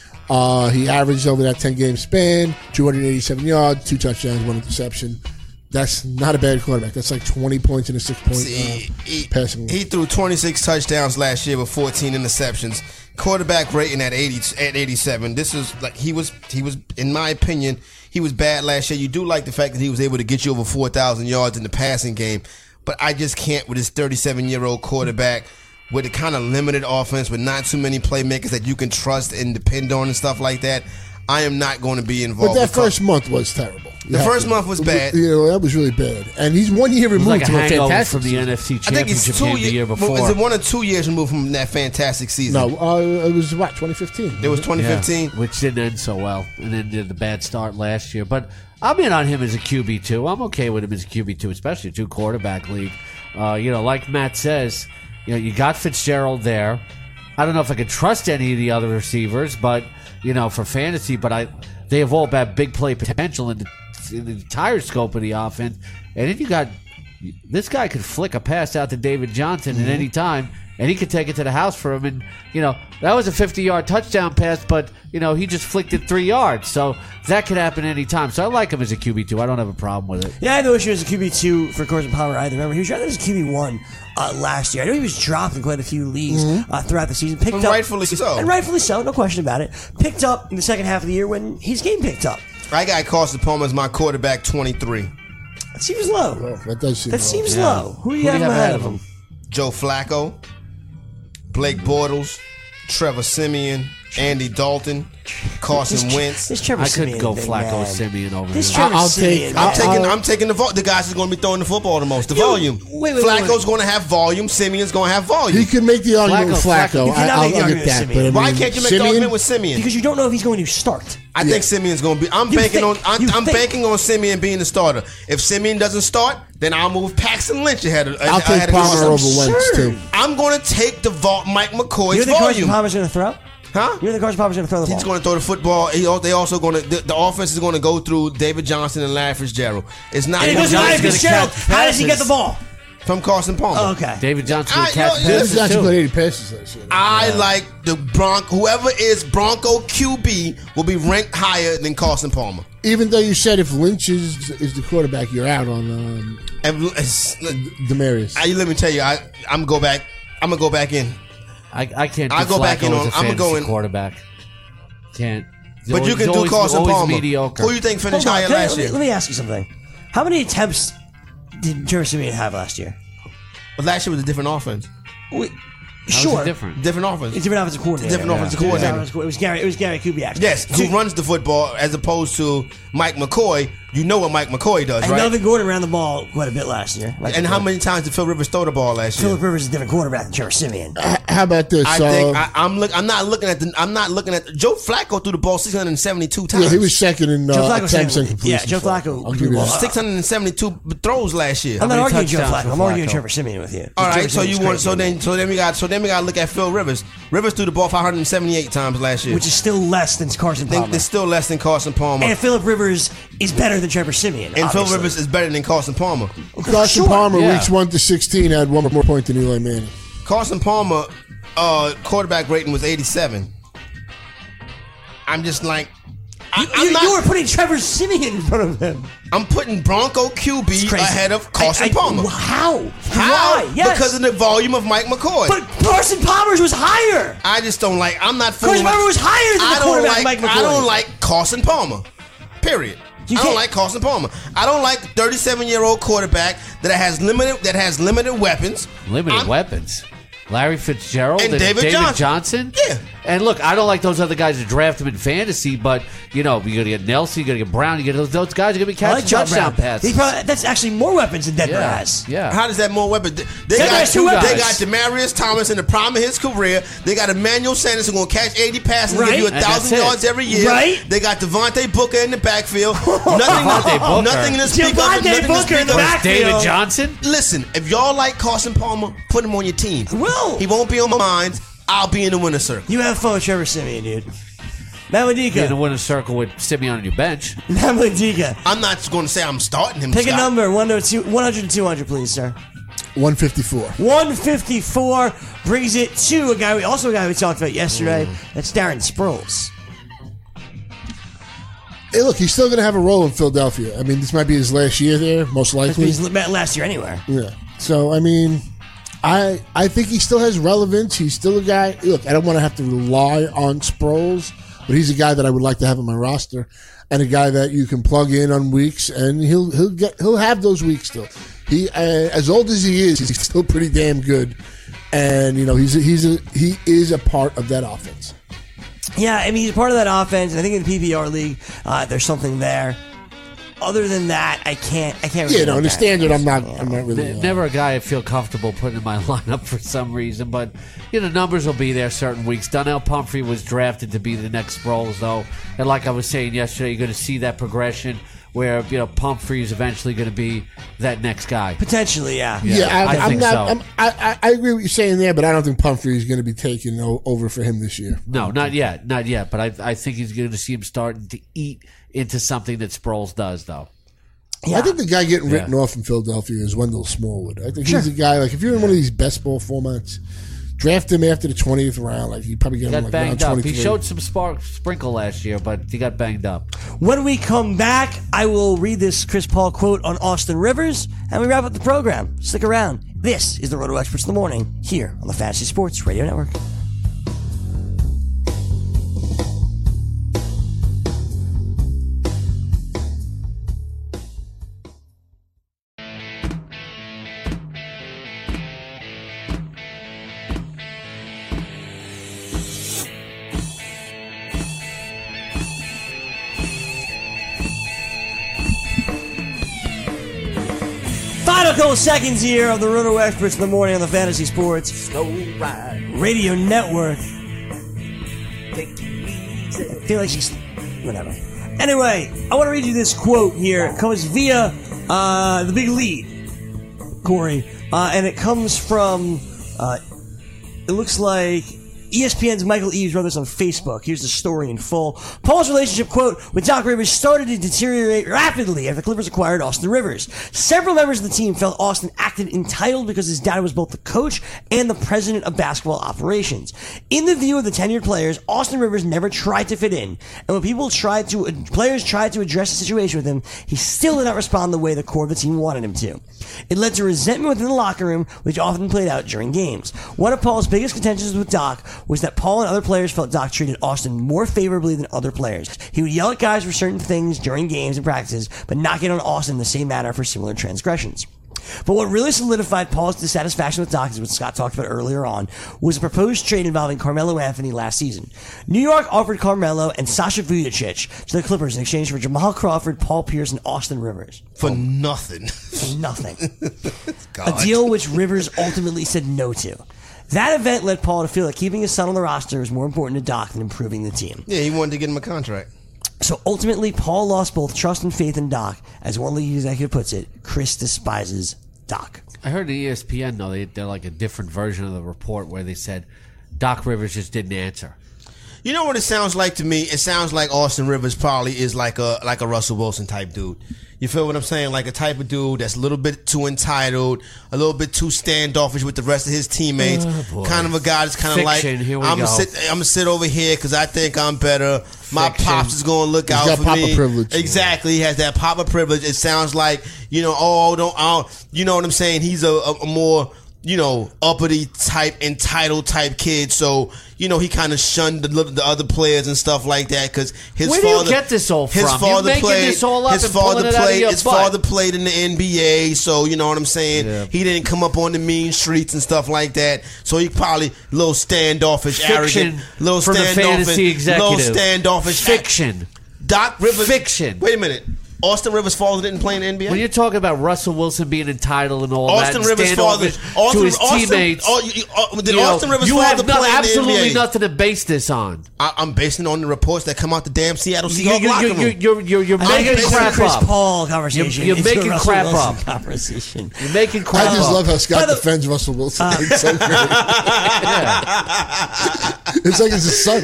He averaged over that 10-game span, 287 yards, 2 touchdowns, 1 interception. That's not a bad quarterback. That's like 20 points in a 6-point passing. He threw 26 touchdowns last year with 14 interceptions. Quarterback rating at 87. This is like he was in my opinion, he was bad last year. You do like the fact that he was able to get you over 4,000 yards in the passing game, but I just can't with his 37-year-old quarterback with a kind of limited offense with not too many playmakers that you can trust and depend on and stuff like that. I am not going to be involved. But that first month was terrible. The first month was bad. That was really bad. And he's 1 year removed like a from a hangover fantastic from the NFC Championship game the year before. Is it 1 or 2 years removed from that fantastic season? No, it was 2015. It was 2015. Yeah, which didn't end so well. And then did the bad start last year. But I'm in on him as a QB2. I'm okay with him as a QB2, especially a 2-quarterback league. Like Matt says, you got Fitzgerald there. I don't know if I could trust any of the other receivers, but for fantasy, but they have all got big play potential in the entire scope of the offense. And then you got this guy could flick a pass out to David Johnson at any time, and he could take it to the house for him. And that was a 50-yard touchdown pass, but he just flicked it 3 yards, so that could happen any time. So I like him as a QB2. I don't have a problem with it. Yeah, I had no issue as a QB2 for Carson Palmer either. Remember, he was drafted as a QB1 last year. I know he was dropped in quite a few leagues throughout the season. Picked up, rightfully so. And rightfully so, no question about it. Picked up in the second half of the year when his game picked up. I got Carson Palmer as my quarterback 23. That seems low. That does seem That low. seems low. Who do you have ahead of him? Joe Flacco, Blake Bortles, Trevor Siemian, Andy Dalton, Carson Wentz. I couldn't go Flacco or Siemian over this him. Trevor Siemian. I'm taking the guys who's going to be throwing the football the most. The volume. Wait, Flacco's going to have volume. Simeon's going to have volume. He can make the argument with Flacco. You cannot make the argument with Siemian. But Why can't you make the argument with Siemian? Because you don't know if he's going to start. I think Simeon's going to be. I'm banking on Siemian being the starter. If Siemian doesn't start, then I'll move Paxton Lynch ahead of. I'll take Palmer over Wentz too. I'm going to take the Mike McCoy's You think Carson volume. Palmer's going to throw? Huh? You think Carson Palmer's going to throw the ball? He's going to throw the football. They also going to. The offense is going to go through David Johnson and Larry Fitzgerald. It's not. And it goes to Larry Fitzgerald. How does he get the ball? From Carson Palmer. Oh, okay. David Johnson would catch David passes Johnson too. got 80 passes last year. I like the whoever is Bronco QB will be ranked higher than Carson Palmer. Even though you said if Lynch is the quarterback, you're out on Demaryius. Let me tell you, I'm gonna go back in. I can't. I'll go back in on. I'm I'm going quarterback. Can't. But you can do Carson Palmer. Mediocre. Who you think finished higher last year? Let me ask you something. How many attempts did Trevor Siemian have last year? But last year was a different offense. How Sure. is it different? Different offense. It's different offensive coordinator. Different offensive coordinator. It was Gary Kubiak. Yes, who runs the football as opposed to Mike McCoy. You know what Mike McCoy does, And right? Melvin Gordon ran the ball quite a bit last year. And how many times did Phil Rivers throw the ball last year? Philip Rivers is a different quarterback than Trevor Siemian. How about this? I'm not looking at Joe Flacco threw the ball 672 times. Yeah, he was second in Joe Flacco attempts and second. completions. Yeah, Joe Flacco I'll give you that. 672 throws last year. I'm not many arguing Joe touchdowns Flacco. for I'm arguing Flacco? Trevor Siemian with you. All right, Trevor so Siemian's you want crazy. so then we got to look at Phil Rivers. Rivers threw the ball 578 times last year. Which is still less than Carson Palmer. It's still less than Carson Palmer. And Philip Rivers is better than Trevor Siemian. And Phil obviously. Rivers is better than Carson Palmer. Carson Sure. Palmer, Yeah. weeks 1 to 16, had one more point than Eli Manning. Carson Palmer quarterback rating was 87. I'm just like You were putting Trevor Siemian in front of him. I'm putting Bronco It's QB crazy. ahead of Carson Palmer. How? How? Why? Yes. Because of the volume of Mike McCoy. But Carson Palmer's was higher. I just don't like. I'm not fooling. Carson Palmer was higher than the quarterback, Mike McCoy. I don't like Carson Palmer. Period. You I don't can't- like Carson Palmer. I don't like the 37-year-old quarterback that has limited weapons. Limited weapons. Larry Fitzgerald And and David Johnson. Yeah. And look, I don't like those other guys that draft him in fantasy, but you know, you got to get Nelson, you got to get Brown, you get those guys are going to be I catching like John touchdown Brown. passes. That's actually more weapons than Denver yeah. has. Yeah. How does that more weapons? They Denver has two weapons. They got Demaryius Thomas in the prime of his career. They got Emmanuel Sanders who's going to catch 80 passes and Right. give you And that's 1,000 it. yards every year. Right. They got Devontae Booker in the backfield. Devontae Booker. Nothing to speak of. Devontae Nothing to Booker speak in the of. backfield. David Johnson. Listen, if y'all like Carson Palmer, put him on your team. Will. He won't be on my mind. I'll be in the winner's circle. You have fun with Trevor Siemian, dude. Matt Be in the Modica. winner's circle with Simeon on your bench. Matt Modica. I'm not going to say I'm starting him. Pick a Scott. number, 100 to 200, please, sir. 154. 154 brings it to a guy we talked about yesterday. That's Darren Sproles. Hey, look, he's still going to have a role in Philadelphia. I mean, this might be his last year there, most likely. He's last year anywhere. Yeah. So, I mean, I think he still has relevance. He's still a guy. Look, I don't want to have to rely on Sproles, but he's a guy that I would like to have on my roster, and a guy that you can plug in on weeks, and he'll have those weeks still. He as old as he is, he's still pretty damn good, and you know he is a part of that offense. Yeah, I mean, he's part of that offense, and I think in the PPR league, there's something there. Other than that, I can't really. Yeah, no, in the look at standard, it. I'm not really. Never a guy I feel comfortable putting in my lineup for some reason, but you know, numbers will be there certain weeks. Donnell Pumphrey was drafted to be the next Sproles, though, and like I was saying yesterday, you're going to see that progression where you know Pumphrey is eventually going to be that next guy. Potentially, yeah. Yeah, I I'm think not. so. I agree with what you're saying there, but I don't think Pumphrey is going to be taken over for him this year. No, not yet. But I think he's going to see him starting to eat into something that Sproles does, though. I think the guy getting written off in Philadelphia is Wendell Smallwood. I think he's a guy, like, if you're in one of these best ball formats, draft him after the 20th round. Like, you probably get He him got like around banged up. 23. He showed some sprinkle last year, but he got banged up. When we come back, I will read this Chris Paul quote on Austin Rivers, and we wrap up the program. Stick around. This is the Roto Experts in the Morning, here on the Fantasy Sports Radio Network. Final couple seconds here of the Roto Experts in the Morning on the Fantasy Sports Radio Network. I feel like she's... whatever. Anyway, I want to read you this quote here. It comes via The Big Lead, Corey. And it comes from... it looks like... ESPN's Michael Eaves wrote this on Facebook. Here's the story in full. Paul's relationship, quote, with Doc Rivers started to deteriorate rapidly after the Clippers acquired Austin Rivers. Several members of the team felt Austin acted entitled because his dad was both the coach and the president of basketball operations. In the view of the tenured players, Austin Rivers never tried to fit in, and when players tried to address the situation with him, he still did not respond the way the core of the team wanted him to. It led to resentment within the locker room, which often played out during games. One of Paul's biggest contentions with Doc was that Paul and other players felt Doc treated Austin more favorably than other players. He would yell at guys for certain things during games and practices, but not get on Austin in the same manner for similar transgressions. But what really solidified Paul's dissatisfaction with Doc, is what Scott talked about earlier on, was a proposed trade involving Carmelo Anthony last season. New York offered Carmelo and Sasha Vujacic to the Clippers in exchange for Jamal Crawford, Paul Pierce, and Austin Rivers. For nothing. For nothing. God. A deal which Rivers ultimately said no to. That event led Paul to feel that keeping his son on the roster was more important to Doc than improving the team. Yeah, he wanted to get him a contract. So ultimately, Paul lost both trust and faith in Doc. As one league executive puts it, Chris despises Doc. I heard the ESPN, though, they're like a different version of the report where they said Doc Rivers just didn't answer. You know what it sounds like to me? It sounds like Austin Rivers probably is like a Russell Wilson type dude. You feel what I'm saying? Like a type of dude that's a little bit too entitled, a little bit too standoffish with the rest of his teammates. Kind of a guy that's kind of like, I'm gonna sit over here because I think I'm better. My pops is gonna look out for me. He's got Papa privilege. Exactly, he has that Papa privilege. It sounds like, you know, you know what I'm saying? He's a more, you know, uppity type, entitled type kid. So, you know, he kind of shunned the other players and stuff like that because his Where father. do you get this all from? His father played. This all up his and father pulling it out of your His butt. father played in the NBA. So you know what I'm saying. Yeah. He didn't come up on the mean streets and stuff like that. So he probably a little standoffish, arrogant, little from standoffish, the fantasy executive. little standoffish. Fiction. Doc Rivers. Fiction. Wait a minute. Austin Rivers' father didn't play in the NBA? When you're talking about Russell Wilson being entitled and all Austin that, Rivers' father, to his teammates, Austin Rivers' you father have play absolutely in the NBA? nothing to base this on. I'm basing it on the reports that come out the damn Seattle Seahawks locker room. You're making crap Chris up. Paul conversation. You're It's making the Russell crap Wilson up. Conversation. You're making crap up. I just love how Scott defends Russell Wilson. It's so great. It's like it's his son.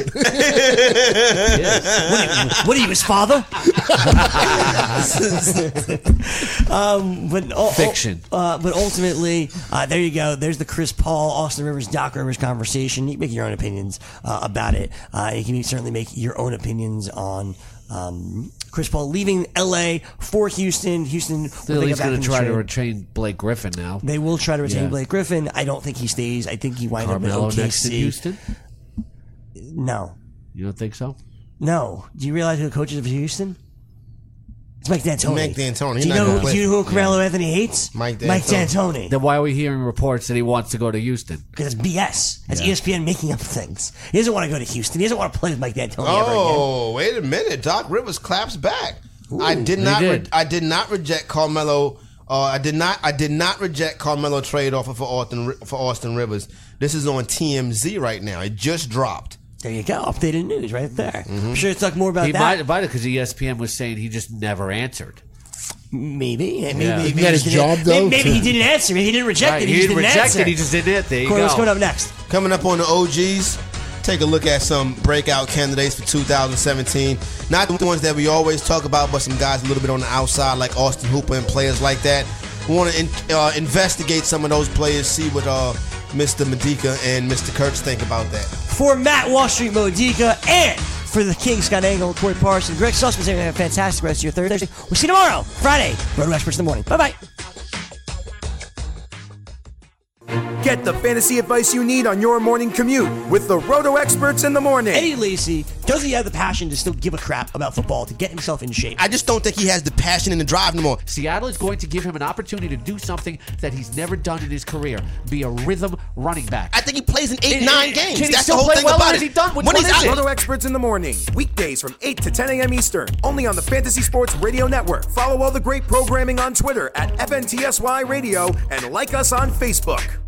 What are you, his father? Fiction. But ultimately, there you go. There's the Chris Paul, Austin Rivers, Doc Rivers conversation. You can make your own opinions about it. You can certainly make your own opinions on Chris Paul leaving L.A. for Houston. Houston Still, he's going to try to retain Blake Griffin now. They will try to retain Blake Griffin. I don't think he stays. I think he winds up in OKC. Next in Houston? No. You don't think so? No. Do you realize who the coach is of Houston? It's Mike D'Antoni. Mike D'Antoni. Do you know who Carmelo Anthony hates? Mike D'Antoni. Then why are we hearing reports that he wants to go to Houston? Because it's BS. That's ESPN making up things. He doesn't want to go to Houston. He doesn't want to play with Mike D'Antoni ever again. Oh, wait a minute. Doc Rivers claps back. Ooh, I did not reject Carmelo. I did not reject Carmelo trade offer for Austin Rivers. This is on TMZ right now. It just dropped. There you go. Updated news right there. Mm-hmm. I'm sure it's talk more about he that. He might have because ESPN was saying he just never answered. Maybe. He got his job, though. Maybe he didn't answer. Maybe he didn't reject it. He didn't reject it. He just didn't answer. There you go. What's going up next? Coming up on the OGs, take a look at some breakout candidates for 2017. Not the ones that we always talk about, but some guys a little bit on the outside like Austin Hooper and players like that. We want to investigate some of those players, see what Mr. Modica and Mr. Kurtz think about that. For Matt Wall Street Modica and for the King, Scott Angle, Corey Parson, Greg Sussman, have a fantastic rest of your Thursday. We'll see you tomorrow, Friday, Roto Experts in the morning. Bye-bye. Get the fantasy advice you need on your morning commute with the Roto Experts in the morning. Eddie Lacy, does he have the passion to still give a crap about football, to get himself in shape? I just don't think he has the passion and the drive no more. Seattle is going to give him an opportunity to do something that he's never done in his career, be a rhythm running back. I think he plays in 8-9 games. Can he That's still the whole play thing well, about or it. is he done? Which When one he's is out, it? Roto Experts in the morning, weekdays from 8 to 10 a.m. Eastern, only on the Fantasy Sports Radio Network. Follow all the great programming on Twitter at FNTSY Radio and like us on Facebook.